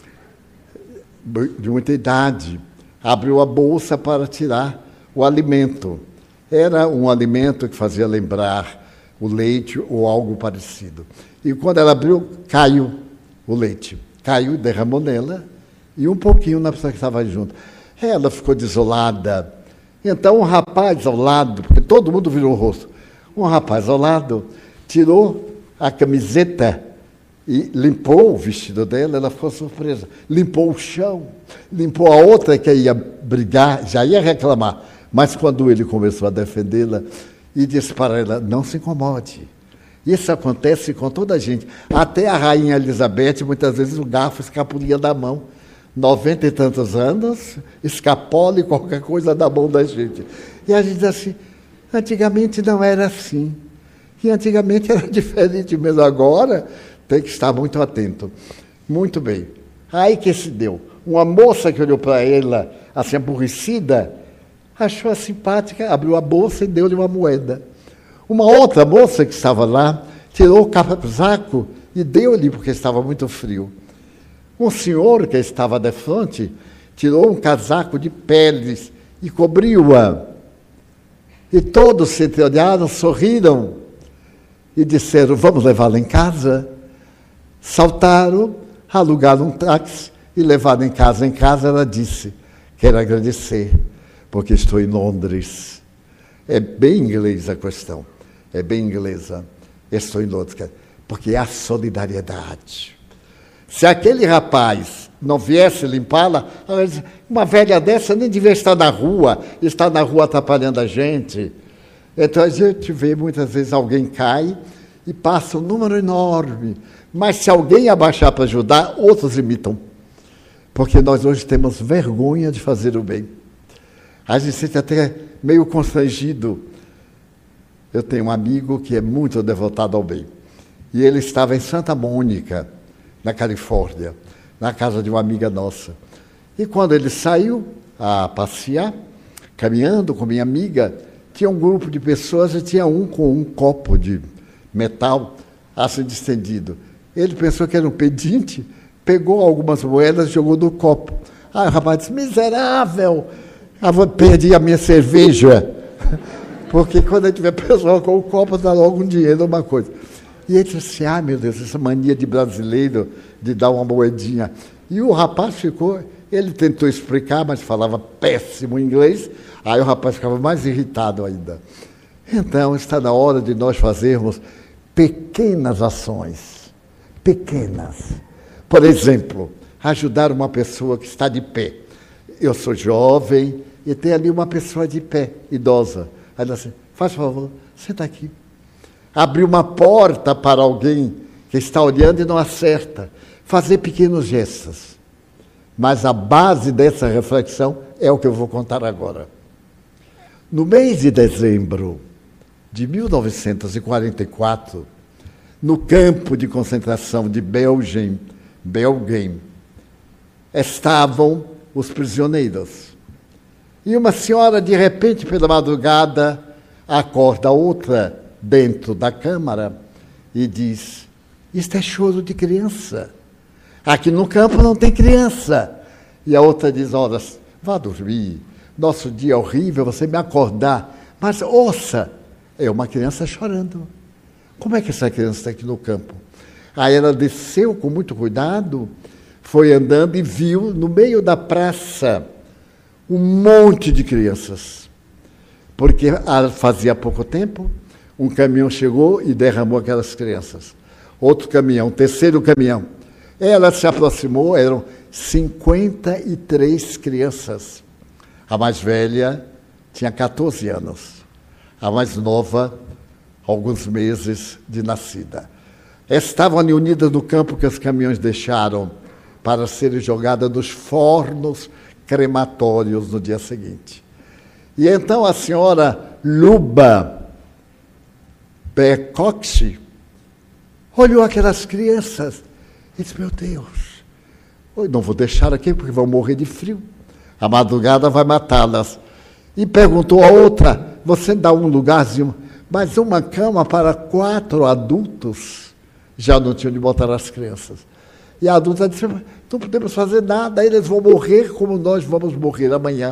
de muita idade, abriu a bolsa para tirar o alimento. Era um alimento que fazia lembrar o leite ou algo parecido. E quando ela abriu, caiu o leite. Caiu, derramou nela e um pouquinho na pessoa que estava junto. Ela ficou desolada. Então um rapaz ao lado, porque todo mundo virou o rosto, um rapaz ao lado tirou a camiseta e limpou o vestido dela, ela ficou surpresa. Limpou o chão, limpou a outra que ia brigar, já ia reclamar. Mas quando ele começou a defendê-la, e disse para ela, não se incomode. Isso acontece com toda a gente. Até a rainha Elizabeth, muitas vezes o garfo escapulia da mão. Noventa e tantos anos, escapola qualquer coisa da mão da gente. E a gente diz assim, antigamente não era assim. E antigamente era diferente mesmo. Agora tem que estar muito atento. Muito bem. Aí que se deu. Uma moça que olhou para ela, assim, aborrecida, achou-a simpática, abriu a bolsa e deu-lhe uma moeda. Uma outra moça que estava lá, tirou o casaco e deu-lhe, porque estava muito frio. Um senhor que estava de frente, tirou um casaco de peles e cobriu-a. E todos se olharam, sorriram e disseram, vamos levá-la em casa. Saltaram, alugaram um táxi e levaram em casa. Em casa ela disse, quero agradecer, porque estou em Londres. É bem inglesa a questão, é bem inglesa. Estou em Londres, porque há solidariedade. Se aquele rapaz não viesse limpá-la, uma velha dessa nem devia estar na rua, está na rua atrapalhando a gente. Então a gente vê muitas vezes alguém cai e passa um número enorme, mas se alguém abaixar para ajudar, outros imitam. Porque nós hoje temos vergonha de fazer o bem. A gente se sente até meio constrangido. Eu tenho um amigo que é muito devotado ao bem. E ele estava em Santa Mônica, na Califórnia, na casa de uma amiga nossa. E quando ele saiu a passear, caminhando com minha amiga, tinha um grupo de pessoas e tinha um com um copo de metal assim distendido. Ele pensou que era um pedinte, pegou algumas moedas e jogou no copo. Aí o rapaz disse, miserável! Eu perdi a minha cerveja, porque quando a gente vê pessoal com o copo, dá logo um dinheiro, uma coisa. E ele disse assim, ah, meu Deus, essa mania de brasileiro de dar uma moedinha. E o rapaz ficou, ele tentou explicar, mas falava péssimo inglês, aí o rapaz ficava mais irritado ainda. Então, está na hora de nós fazermos pequenas ações, pequenas. Por exemplo, ajudar uma pessoa que está de pé. Eu sou jovem e tem ali uma pessoa de pé, idosa. Aí ela assim, faz favor, senta aqui. Abrir uma porta para alguém que está olhando e não acerta. Fazer pequenos gestos. Mas a base dessa reflexão é o que eu vou contar agora. No mês de dezembro de mil novecentos e quarenta e quatro, no campo de concentração de Belgen, Belgen, estavam os prisioneiros. E uma senhora, de repente, pela madrugada, acorda outra dentro da câmara e diz, isto é choro de criança. Aqui no campo não tem criança. E a outra diz, olha, vá dormir, nosso dia é horrível, você me acordar. Mas ouça, é uma criança chorando. Como é que essa criança está aqui no campo? Aí ela desceu com muito cuidado, foi andando e viu no meio da praça um monte de crianças. Porque fazia pouco tempo, um caminhão chegou e derramou aquelas crianças. Outro caminhão, terceiro caminhão. Ela se aproximou, eram cinquenta e três crianças. A mais velha tinha quatorze anos. A mais nova, alguns meses de nascida. Estavam ali unidas no campo que os caminhões deixaram para serem jogadas nos fornos crematórios no dia seguinte. E então a senhora Luba Pecoxi olhou aquelas crianças e disse, meu Deus, eu não vou deixar aqui porque vão morrer de frio. A madrugada vai matá-las. E perguntou a outra, você dá um lugarzinho, mas uma cama para quatro adultos? Já não tinham de botar as crianças. E a adulta disse, não podemos fazer nada, eles vão morrer como nós vamos morrer amanhã.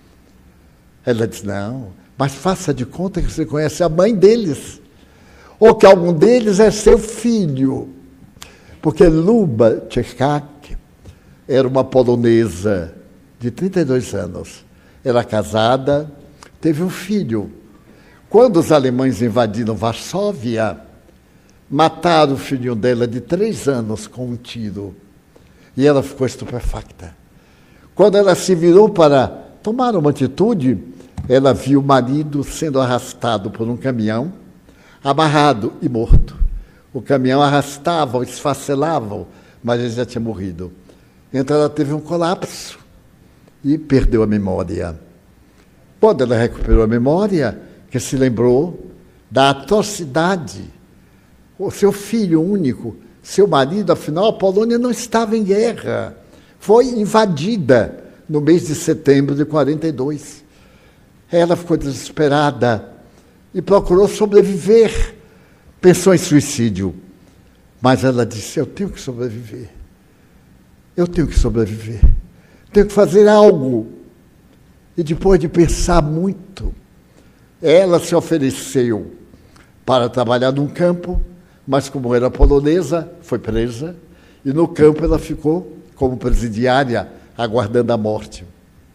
Ela disse, não, mas faça de conta que você conhece a mãe deles, ou que algum deles é seu filho. Porque Luba Czekak era uma polonesa de trinta e dois anos. Era casada, teve um filho. Quando os alemães invadiram Varsóvia, mataram o filhinho dela de três anos com um tiro. E ela ficou estupefacta. Quando ela se virou para tomar uma atitude, ela viu o marido sendo arrastado por um caminhão, amarrado e morto. O caminhão arrastava, esfacelava, mas ele já tinha morrido. Então ela teve um colapso e perdeu a memória. Quando ela recuperou a memória, que se lembrou da atrocidade, o seu filho único, seu marido, afinal, a Polônia não estava em guerra, foi invadida no mês de setembro de quarenta e dois. Ela ficou desesperada e procurou sobreviver. Pensou em suicídio, mas ela disse, eu tenho que sobreviver. Eu tenho que sobreviver. Tenho que fazer algo. E depois de pensar muito, ela se ofereceu para trabalhar num campo, mas como era polonesa, foi presa, e no campo ela ficou como presidiária, aguardando a morte.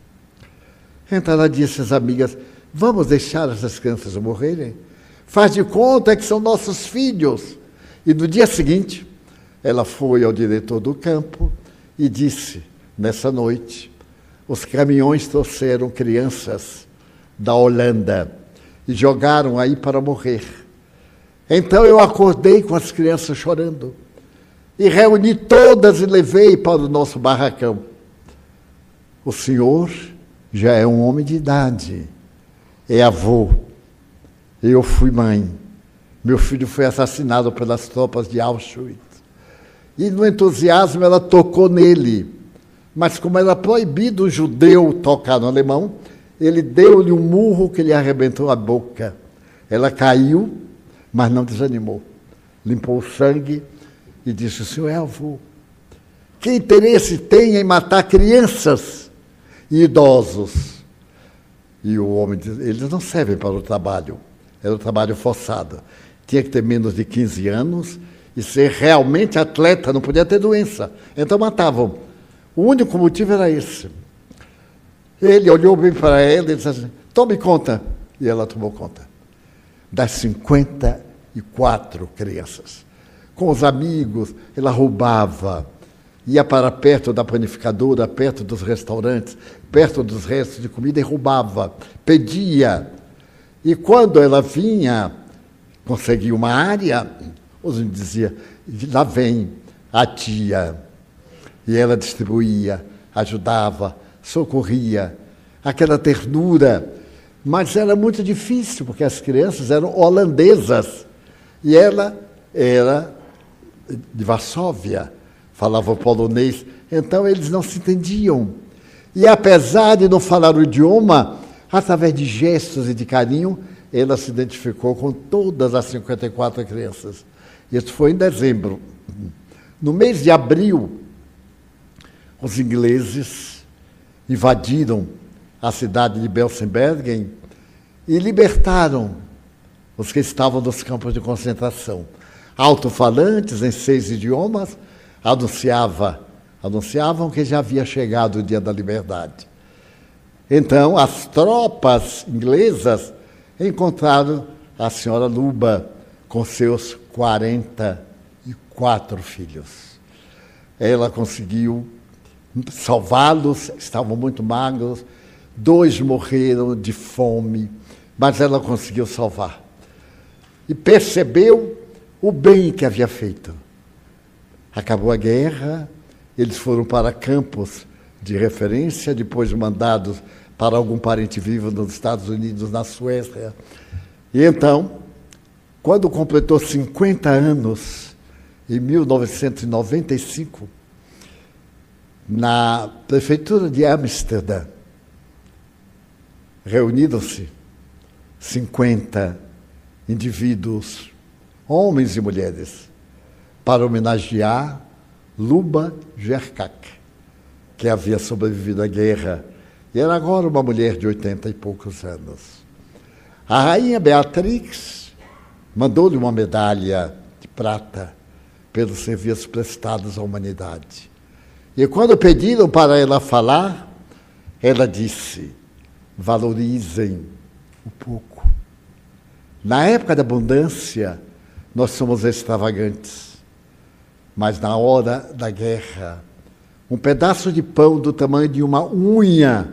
Então ela disse às amigas, vamos deixar essas crianças morrerem? Faz de conta que são nossos filhos. E no dia seguinte, ela foi ao diretor do campo e disse, nessa noite, os caminhões trouxeram crianças da Holanda e jogaram aí para morrer. Então eu acordei com as crianças chorando e reuni todas e levei para o nosso barracão. O senhor já é um homem de idade, é avô. Eu fui mãe. Meu filho foi assassinado pelas tropas de Auschwitz. E no entusiasmo ela tocou nele. Mas como era proibido o judeu tocar no alemão, ele deu-lhe um murro que lhe arrebentou a boca. Ela caiu, mas não desanimou. Limpou o sangue e disse, o senhor é avô. Que interesse tem em matar crianças e idosos? E o homem disse, eles não servem para o trabalho. Era o trabalho forçado. Tinha que ter menos de quinze anos e ser realmente atleta, não podia ter doença. Então matavam. O único motivo era esse. Ele olhou bem para ela e disse assim, tome conta. E ela tomou conta. Das cinquenta e quatro crianças. Com os amigos, ela roubava. Ia para perto da panificadora, perto dos restaurantes, perto dos restos de comida e roubava. Pedia. E quando ela vinha, conseguia uma área, os dizia, lá vem a tia. E ela distribuía, ajudava, socorria, aquela ternura. Mas era muito difícil, porque as crianças eram holandesas. E ela era de Varsóvia, falava polonês, então eles não se entendiam. E apesar de não falar o idioma, através de gestos e de carinho, ela se identificou com todas as cinquenta e quatro crianças. Isso foi em dezembro. No mês de abril, os ingleses invadiram a cidade de Belsenbergen e libertaram os que estavam nos campos de concentração. Alto-falantes em seis idiomas anunciava, anunciavam que já havia chegado o dia da liberdade. Então, as tropas inglesas encontraram a senhora Luba com seus quarenta e quatro filhos. Ela conseguiu salvá-los, estavam muito magros, dois morreram de fome, mas ela conseguiu salvar. E percebeu o bem que havia feito. Acabou a guerra, eles foram para campos de referência, depois mandados para algum parente vivo nos Estados Unidos, na Suécia. E então, quando completou cinquenta anos, em mil novecentos e noventa e cinco, na prefeitura de Amsterdã, reuniram-se cinquenta indivíduos, homens e mulheres, para homenagear Luba Djerkach, que havia sobrevivido à guerra e era agora uma mulher de oitenta e poucos anos. A rainha Beatrix mandou-lhe uma medalha de prata pelos serviços prestados à humanidade. E quando pediram para ela falar, ela disse: valorizem o pouco. Na época da abundância, nós somos extravagantes. Mas na hora da guerra, um pedaço de pão do tamanho de uma unha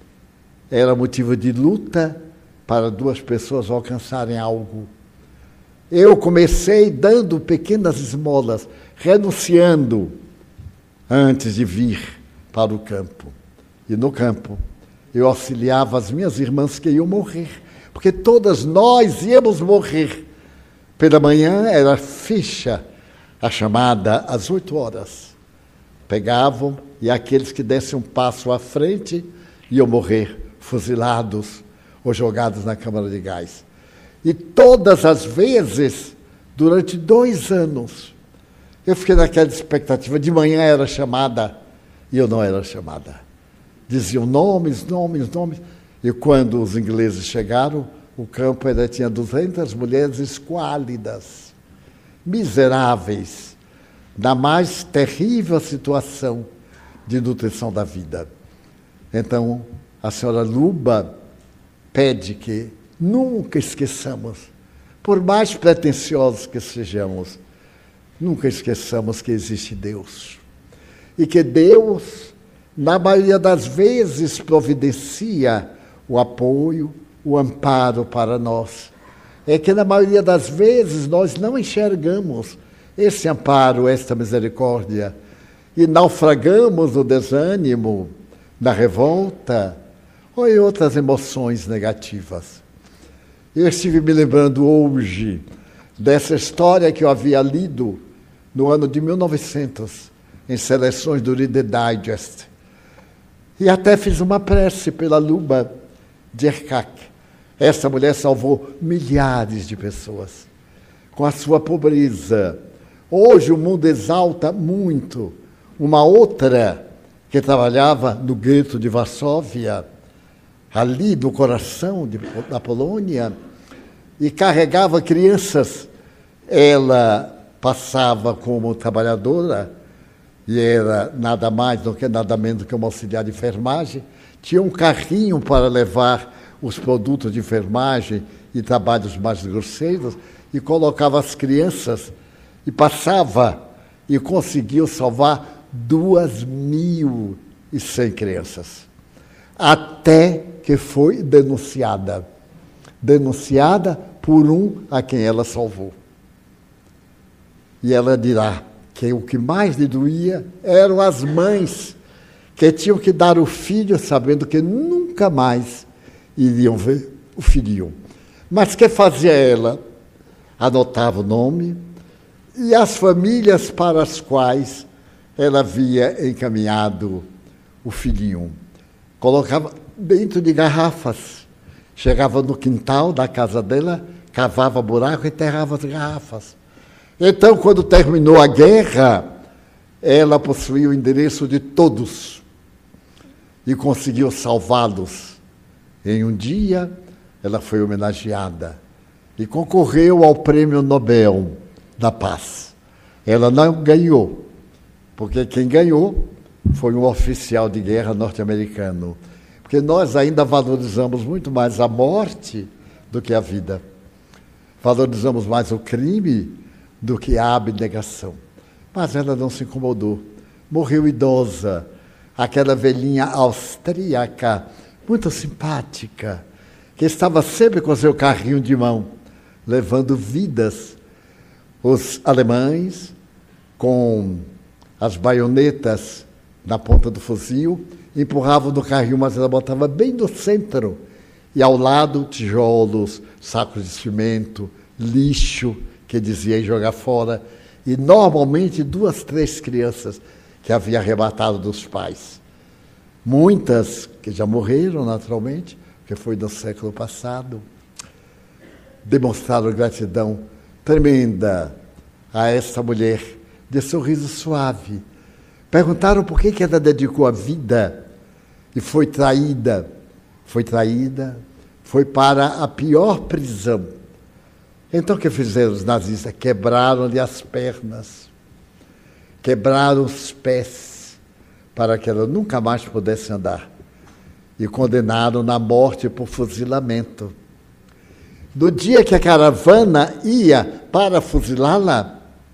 era motivo de luta para duas pessoas alcançarem algo. Eu comecei dando pequenas esmolas, renunciando antes de vir para o campo. E no campo, eu auxiliava as minhas irmãs que iam morrer, porque todas nós íamos morrer. Pela manhã era ficha, a chamada às oito horas. Pegavam e aqueles que dessem um passo à frente iam morrer fuzilados ou jogados na câmara de gás. E todas as vezes, durante dois anos, eu fiquei naquela expectativa. De manhã era chamada e eu não era chamada. Diziam nomes, nomes, nomes. E quando os ingleses chegaram, o campo ainda tinha duzentas mulheres esquálidas, miseráveis, na mais terrível situação de nutrição da vida. Então, a senhora Luba pede que nunca esqueçamos, por mais pretensiosos que sejamos, nunca esqueçamos que existe Deus. E que Deus, na maioria das vezes, providencia o apoio, o amparo para nós. É que, na maioria das vezes, nós não enxergamos esse amparo, esta misericórdia, e naufragamos no desânimo, na revolta, ou em outras emoções negativas. Eu estive me lembrando hoje dessa história que eu havia lido no ano de mil e novecentos, em seleções do Reader Digest. E até fiz uma prece pela Luba Djerkach. Essa mulher salvou milhares de pessoas com a sua pobreza. Hoje o mundo exalta muito uma outra que trabalhava no gueto de Varsóvia, ali do coração de, da Polônia, e carregava crianças. Ela passava como trabalhadora, e era nada mais do que nada menos do que uma auxiliar de enfermagem. Tinha um carrinho para levar os produtos de enfermagem e trabalhos mais grosseiros, e colocava as crianças, e passava, e conseguiu salvar duas mil e cem crianças. Até que foi denunciada. Denunciada por um a quem ela salvou. E ela dirá que o que mais lhe doía eram as mães que tinham que dar o filho sabendo que nunca mais iriam ver o filhinho. Mas o que fazia ela? Anotava o nome e as famílias para as quais ela havia encaminhado o filhinho. Colocava dentro de garrafas. Chegava no quintal da casa dela, cavava buraco e enterrava as garrafas. Então, quando terminou a guerra, ela possuía o endereço de todos e conseguiu salvá-los. Em um dia, ela foi homenageada e concorreu ao Prêmio Nobel da Paz. Ela não ganhou, porque quem ganhou foi um oficial de guerra norte-americano. Porque nós ainda valorizamos muito mais a morte do que a vida. Valorizamos mais o crime do que a abnegação. Mas ela não se incomodou. Morreu idosa, aquela velhinha austríaca, muito simpática, que estava sempre com seu carrinho de mão, levando vidas. Os alemães, com as baionetas na ponta do fuzil, empurravam no carrinho, mas ela botava bem no centro. E ao lado, tijolos, sacos de cimento, lixo, que dizia ir jogar fora. E normalmente duas, três crianças que havia arrebatado dos pais. Muitas que já morreram, naturalmente, que foi no século passado, demonstraram gratidão tremenda a essa mulher, de sorriso suave. Perguntaram por que, que ela dedicou a vida e foi traída. Foi traída, foi para a pior prisão. Então o que fizeram os nazistas? Quebraram-lhe as pernas, quebraram os pés, para que ela nunca mais pudesse andar. E condenaram na morte por fuzilamento. No dia que a caravana ia para fuzilá-la,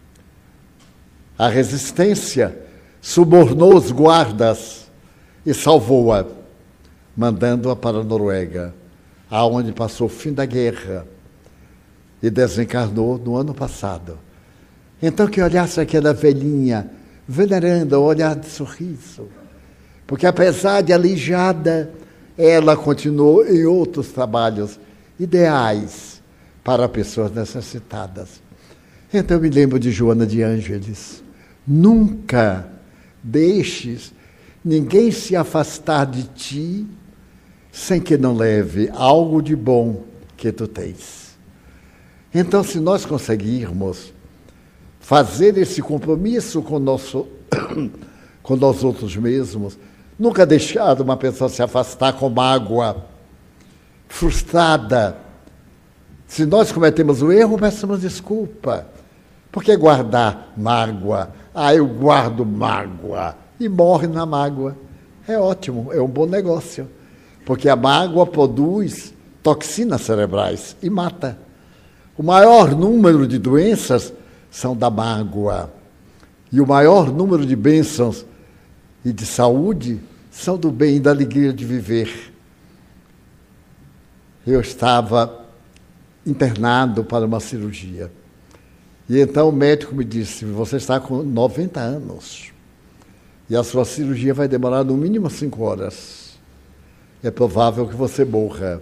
a resistência subornou os guardas e salvou-a, mandando-a para a Noruega, aonde passou o fim da guerra e desencarnou no ano passado. Então que olhasse aquela velhinha, venerando, olhar de sorriso, porque apesar de alijada, ela continuou em outros trabalhos ideais para pessoas necessitadas. Então eu me lembro de Joana de Ângeles. Nunca deixes ninguém se afastar de ti sem que não leve algo de bom que tu tens. Então, se nós conseguirmos fazer esse compromisso com, nosso, com nós outros mesmos, nunca deixar uma pessoa se afastar com mágoa, frustrada. Se nós cometemos o erro, peçamos desculpa. Por que guardar mágoa? Ah, eu guardo mágoa. E morre na mágoa. É ótimo, é um bom negócio. Porque a mágoa produz toxinas cerebrais e mata. O maior número de doenças são da mágoa. E o maior número de bênçãos e de saúde são do bem e da alegria de viver. Eu estava internado para uma cirurgia. E então o médico me disse, você está com noventa anos e a sua cirurgia vai demorar no mínimo cinco horas. É provável que você morra.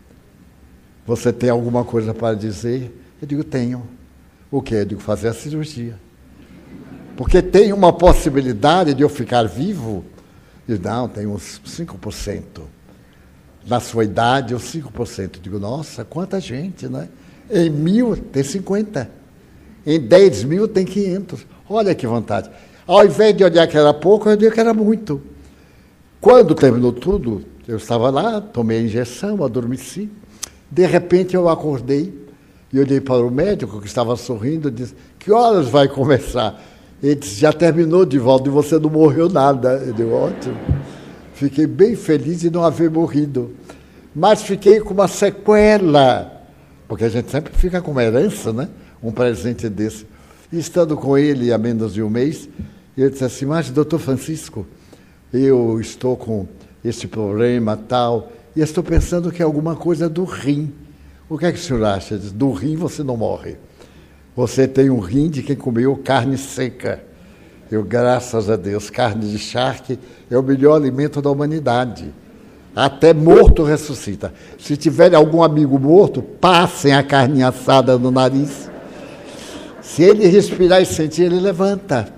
Você tem alguma coisa para dizer? Eu digo, tenho. O quê? Eu digo, fazer a cirurgia. Porque tem uma possibilidade de eu ficar vivo? Eu digo, não, tem uns cinco por cento. Na sua idade, uns cinco por cento. Eu digo, nossa, quanta gente, né? Em mil, tem cinquenta. Em dez mil, tem quinhentos. Olha que vantagem. Ao invés de olhar que era pouco, eu digo que era muito. Quando terminou tudo, eu estava lá, tomei a injeção, adormeci. De repente, eu acordei e olhei para o médico, que estava sorrindo, e disse, que horas vai começar? Ele disse, já terminou, Divaldo, e você não morreu nada. Eu digo, ótimo. Fiquei bem feliz de não haver morrido. Mas fiquei com uma sequela, porque a gente sempre fica com uma herança, né? Um presente desse. E estando com ele há menos de um mês, ele disse assim, mas, doutor Francisco, eu estou com esse problema tal, e estou pensando que é alguma coisa do rim. O que é que o senhor acha? Ele disse, do rim você não morre. Você tem um rim de quem comeu carne seca. Eu, graças a Deus, carne de charque é o melhor alimento da humanidade. Até morto ressuscita. Se tiver algum amigo morto, passem a carne assada no nariz. Se ele respirar e sentir, ele levanta.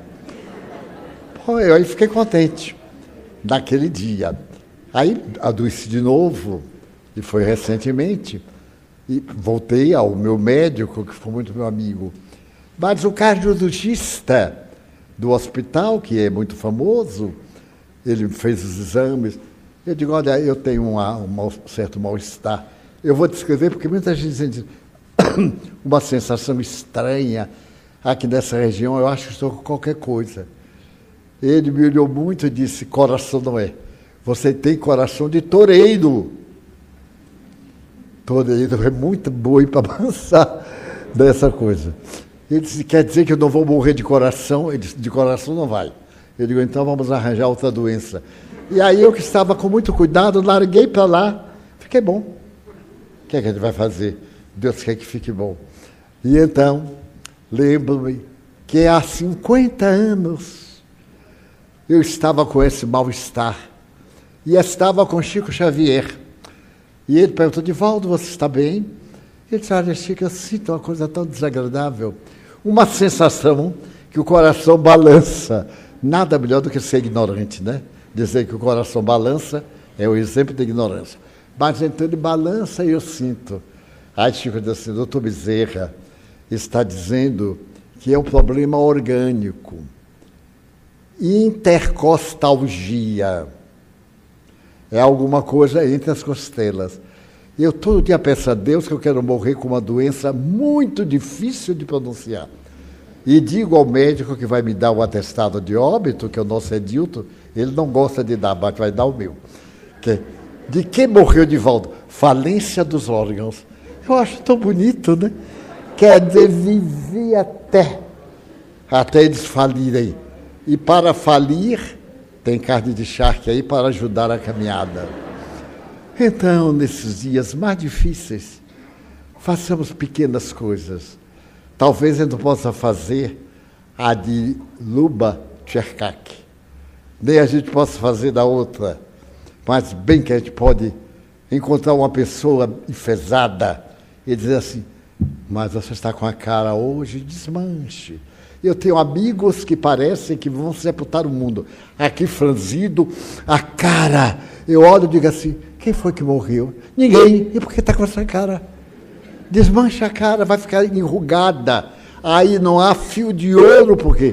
Pô, eu aí fiquei contente naquele dia. Aí adoeci de novo, e foi recentemente, e voltei ao meu médico, que foi muito meu amigo. Mas o cardiologista do hospital, que é muito famoso, ele fez os exames. Eu digo, olha, eu tenho uma, um certo mal-estar. Eu vou descrever, porque muita gente diz uma sensação estranha aqui nessa região, eu acho que estou com qualquer coisa. Ele me olhou muito e disse, coração não é. Você tem coração de toureiro. Toureiro é muito boi para avançar dessa coisa. Ele disse, quer dizer que eu não vou morrer de coração? Ele disse, de coração não vai. Eu digo, então vamos arranjar outra doença. E aí eu que estava com muito cuidado, larguei para lá, fiquei bom. O que é que a gente vai fazer? Deus quer que fique bom. E então, lembro-me que há cinquenta anos eu estava com esse mal-estar. E estava com Chico Xavier. E ele perguntou, Divaldo, você está bem? Ele disse, olha, Chico, eu sinto uma coisa tão desagradável. Uma sensação que o coração balança. Nada melhor do que ser ignorante, né? Dizer que o coração balança é o exemplo da ignorância. Mas então ele balança e eu sinto. Aí Chico disse assim, doutor Bezerra está dizendo que é um problema orgânico. Intercostalgia. É alguma coisa entre as costelas. Eu todo dia peço a Deus que eu quero morrer com uma doença muito difícil de pronunciar. E digo ao médico que vai me dar o atestado de óbito, que é o nosso Edilton, ele não gosta de dar, mas vai dar o meu. Que, de que morreu Divaldo? Falência dos órgãos. Eu acho tão bonito, né? Quer dizer, vivi até, até eles falirem. E para falir, tem carne de charque aí para ajudar a caminhada. Então, nesses dias mais difíceis, façamos pequenas coisas. Talvez a gente não possa fazer a de Luba Tcherkak. Nem a gente possa fazer da outra. Mas bem que a gente pode encontrar uma pessoa enfesada e dizer assim, mas você está com a cara hoje, desmanche. Eu tenho amigos que parecem que vão sepultar o mundo. Aqui franzido, a cara. Eu olho e digo assim, quem foi que morreu? Ninguém. E por que está com essa cara? Desmancha a cara, vai ficar enrugada. Aí não há fio de ouro, porque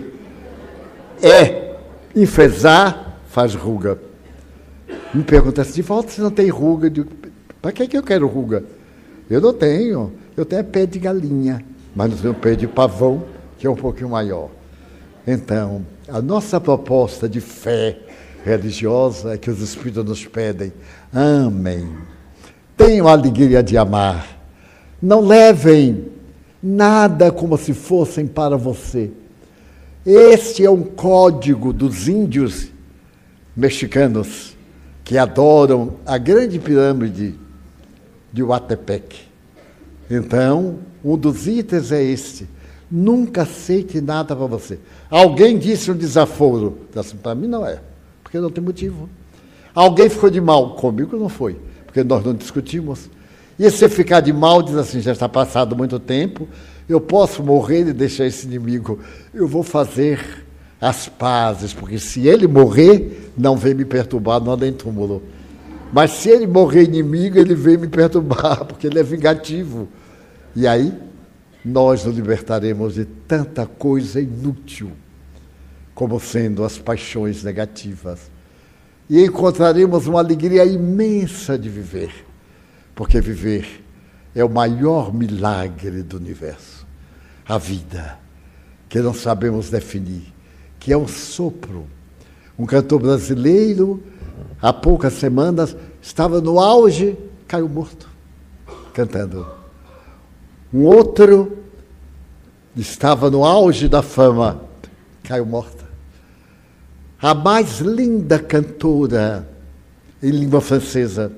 é enfesar, faz ruga. Me pergunta assim, de volta você não tem ruga? Para que, que eu quero ruga? Eu não tenho. Eu tenho pé de galinha, mas não tenho pé de pavão, que é um pouquinho maior. Então, a nossa proposta de fé religiosa é que os Espíritos nos pedem, amem, tenham a alegria de amar, não levem nada como se fossem para você. Este é um código dos índios mexicanos que adoram a grande pirâmide de Huatepec. Então, um dos itens é este. Nunca aceite nada para você. Alguém disse um desaforo. Assim, para mim não é, porque não tem motivo. Alguém ficou de mal. Comigo não foi, porque nós não discutimos. E se ficar de mal, diz assim, já está passado muito tempo, eu posso morrer e deixar esse inimigo. Eu vou fazer as pazes, porque se ele morrer, não vem me perturbar, não anda em túmulo. Mas se ele morrer inimigo, ele vem me perturbar, porque ele é vingativo. E aí, nós nos libertaremos de tanta coisa inútil, como sendo as paixões negativas. E encontraremos uma alegria imensa de viver, porque viver é o maior milagre do universo. A vida, que não sabemos definir, que é um sopro. Um cantor brasileiro, há poucas semanas, estava no auge, caiu morto, cantando. Um outro estava no auge da fama, caiu morta. A mais linda cantora em língua francesa,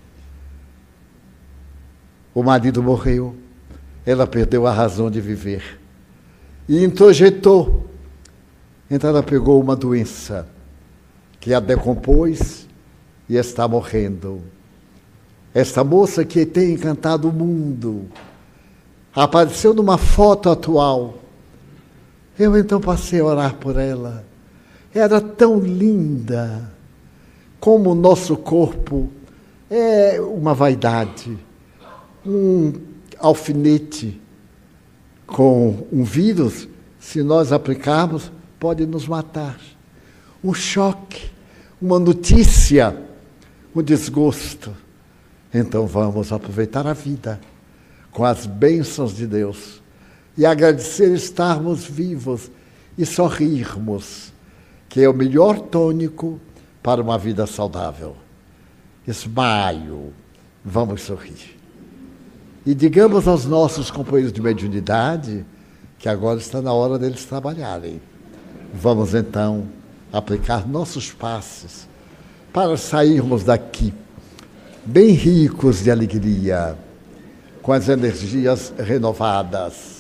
o marido morreu, ela perdeu a razão de viver e introjetou. Então ela pegou uma doença que a decompôs e está morrendo. Esta moça que tem encantado o mundo apareceu numa foto atual. Eu então passei a orar por ela. Era tão linda, como o nosso corpo é uma vaidade, um alfinete com um vírus, se nós aplicarmos, pode nos matar. Um choque, uma notícia, um desgosto. Então vamos aproveitar a vida com as bênçãos de Deus e agradecer estarmos vivos e sorrirmos, que é o melhor tônico para uma vida saudável. Smile, vamos sorrir. E digamos aos nossos companheiros de mediunidade que agora está na hora deles trabalharem. Vamos então aplicar nossos passos para sairmos daqui bem ricos de alegria, com as energias renovadas.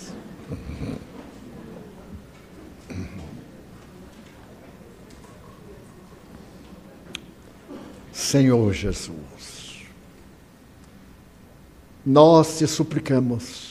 Senhor Jesus, nós te suplicamos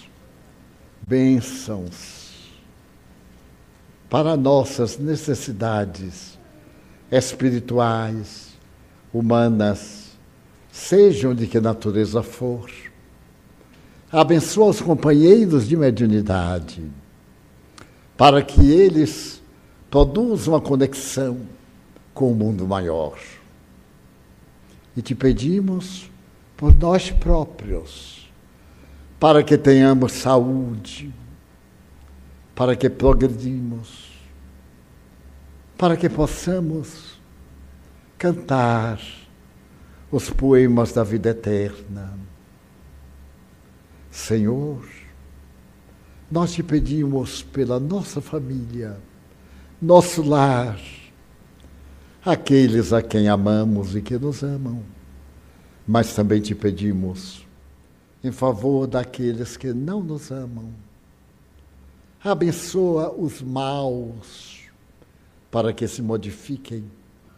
bênçãos para nossas necessidades espirituais, humanas, sejam de que natureza for. Abençoa os companheiros de mediunidade, para que eles produzam a conexão com o mundo maior. E te pedimos por nós próprios, para que tenhamos saúde, para que progredimos, para que possamos cantar os poemas da vida eterna. Senhor, nós te pedimos pela nossa família, nosso lar, aqueles a quem amamos e que nos amam, mas também te pedimos em favor daqueles que não nos amam. Abençoa os maus para que se modifiquem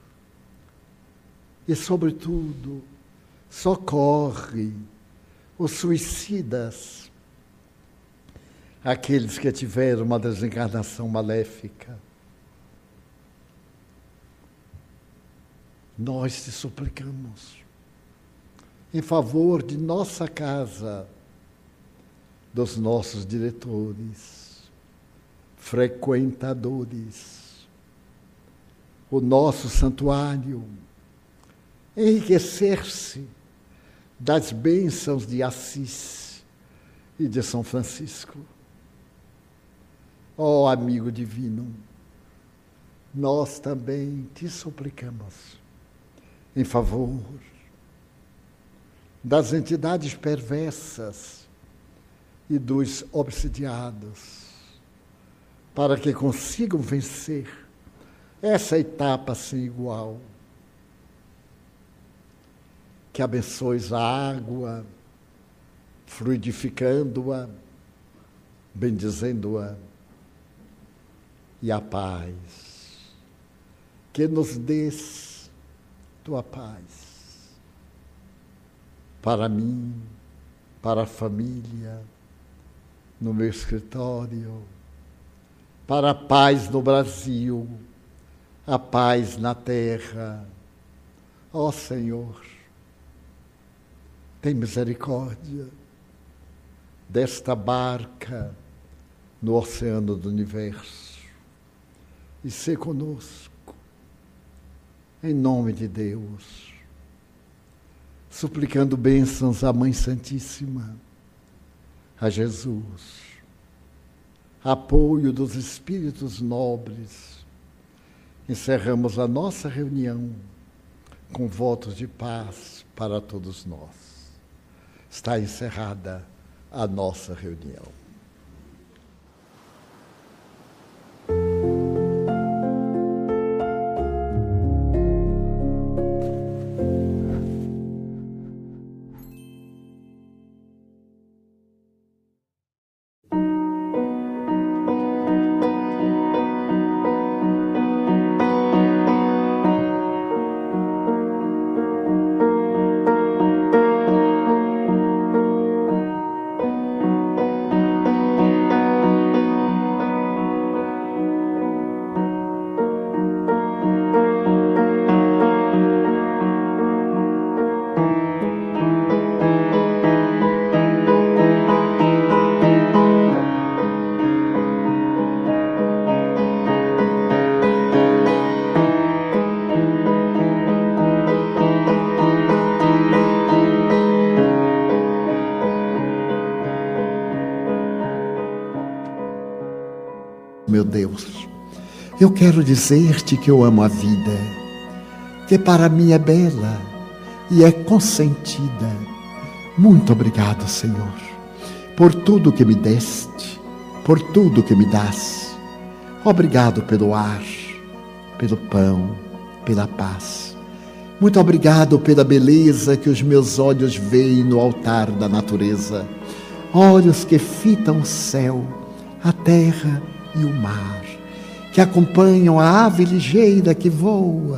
e, sobretudo, socorre os suicidas, aqueles que tiveram uma desencarnação maléfica. Nós te suplicamos em favor de nossa casa, dos nossos diretores, frequentadores, o nosso santuário, enriquecer-se das bênçãos de Assis e de São Francisco. Ó oh, amigo divino, nós também te suplicamos em favor das entidades perversas e dos obsidiados, para que consigam vencer essa etapa sem igual. Que abençoes a água, fluidificando-a, bendizendo-a, e a paz. Que nos dês tua paz, para mim, para a família, no meu escritório, para a paz no Brasil, a paz na terra. Ó Senhor, tem misericórdia desta barca no oceano do universo e sê conosco, em nome de Deus, suplicando bênçãos à Mãe Santíssima, a Jesus, apoio dos espíritos nobres. Encerramos a nossa reunião com votos de paz para todos nós. Está encerrada a nossa reunião. Meu Deus, eu quero dizer-te que eu amo a vida, que para mim é bela e é consentida. Muito obrigado, Senhor, por tudo que me deste, por tudo que me dás. Obrigado pelo ar, pelo pão, pela paz. Muito obrigado pela beleza que os meus olhos veem no altar da natureza. Olhos que fitam o céu, a terra e o mar, que acompanham a ave ligeira que voa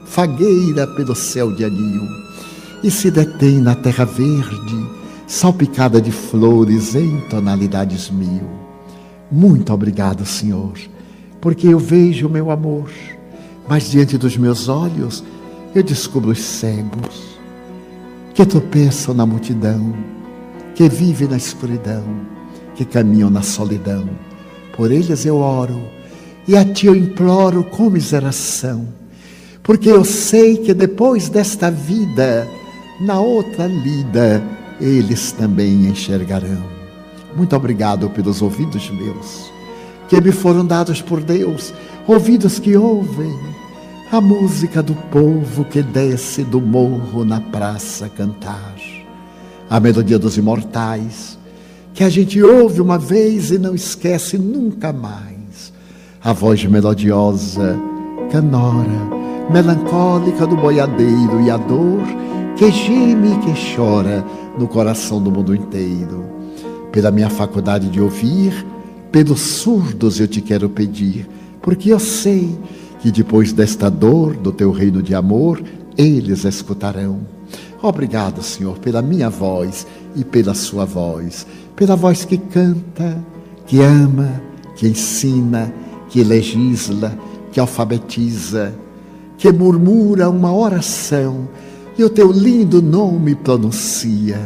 fagueira pelo céu de anil, e se detém na terra verde, salpicada de flores em tonalidades mil. Muito obrigado, Senhor, porque eu vejo o meu amor, mas diante dos meus olhos eu descubro os cegos, que tropeçam na multidão, que vivem na escuridão, que caminham na solidão. Por eles eu oro, e a Ti eu imploro com miseração, porque eu sei que depois desta vida, na outra lida, eles também enxergarão. Muito obrigado pelos ouvidos meus, que me foram dados por Deus, ouvidos que ouvem a música do povo que desce do morro na praça cantar, a melodia dos imortais, que a gente ouve uma vez e não esquece nunca mais, a voz melodiosa, canora, melancólica do boiadeiro, e a dor que geme e que chora no coração do mundo inteiro. Pela minha faculdade de ouvir, pelos surdos eu te quero pedir, porque eu sei que depois desta dor do teu reino de amor, eles escutarão. Obrigado, Senhor, pela minha voz e pela sua voz, pela voz que canta, que ama, que ensina, que legisla, que alfabetiza, que murmura uma oração e o teu lindo nome pronuncia.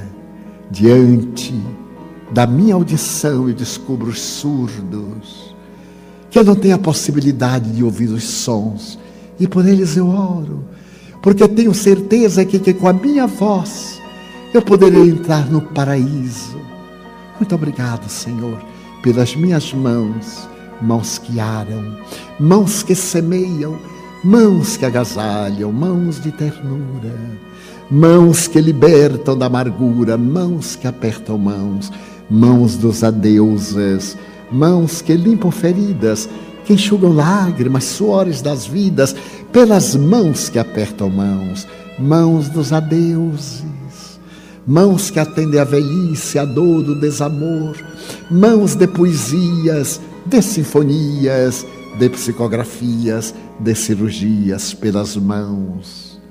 Diante da minha audição eu descubro os surdos, que eu não tenho a possibilidade de ouvir os sons, e por eles eu oro, porque tenho certeza que, que com a minha voz eu poderei entrar no paraíso. Muito obrigado, Senhor, pelas minhas mãos, mãos que aram, mãos que semeiam, mãos que agasalham, mãos de ternura, mãos que libertam da amargura, mãos que apertam mãos, mãos dos adeuses, mãos que limpam feridas, que enxugam lágrimas, suores das vidas, pelas mãos que apertam mãos, mãos dos adeuses, mãos que atendem a velhice, a dor, o desamor, mãos de poesias, de sinfonias, de psicografias, de cirurgias, pelas mãos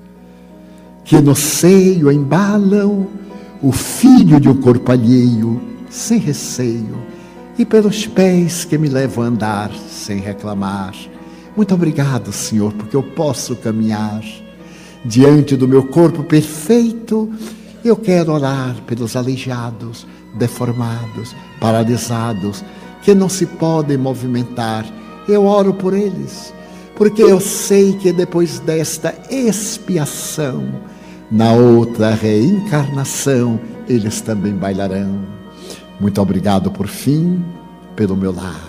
que no seio embalam o filho de um corpo alheio, sem receio, e pelos pés que me levam a andar sem reclamar. Muito obrigado, Senhor, porque eu posso caminhar diante do meu corpo perfeito. Eu quero orar pelos aleijados, deformados, paralisados, que não se podem movimentar. Eu oro por eles, porque eu sei que depois desta expiação, na outra reencarnação, eles também bailarão. Muito obrigado, por fim, pelo meu lar.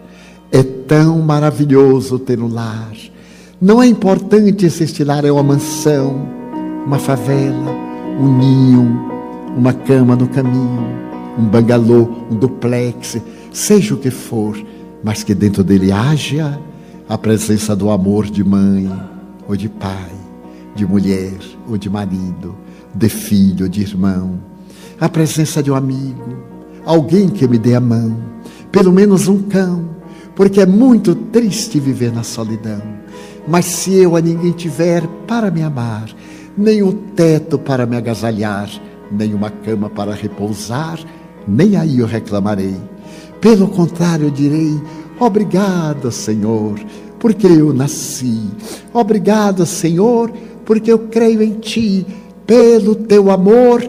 É tão maravilhoso ter um lar. Não é importante se este lar é uma mansão, uma favela, um ninho, uma cama no caminho, um bangalô, um duplex, seja o que for, mas que dentro dele haja a presença do amor de mãe ou de pai, de mulher ou de marido, de filho ou de irmão, a presença de um amigo, alguém que me dê a mão, pelo menos um cão, porque é muito triste viver na solidão. Mas se eu a ninguém tiver para me amar, nem um teto para me agasalhar, nem uma cama para repousar, nem aí eu reclamarei. Pelo contrário, eu direi: obrigado, Senhor, porque eu nasci. Obrigado, Senhor, porque eu creio em Ti. Pelo Teu amor,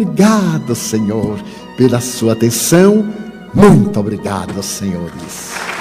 obrigado, Senhor, pela sua atenção. Muito obrigado, senhores.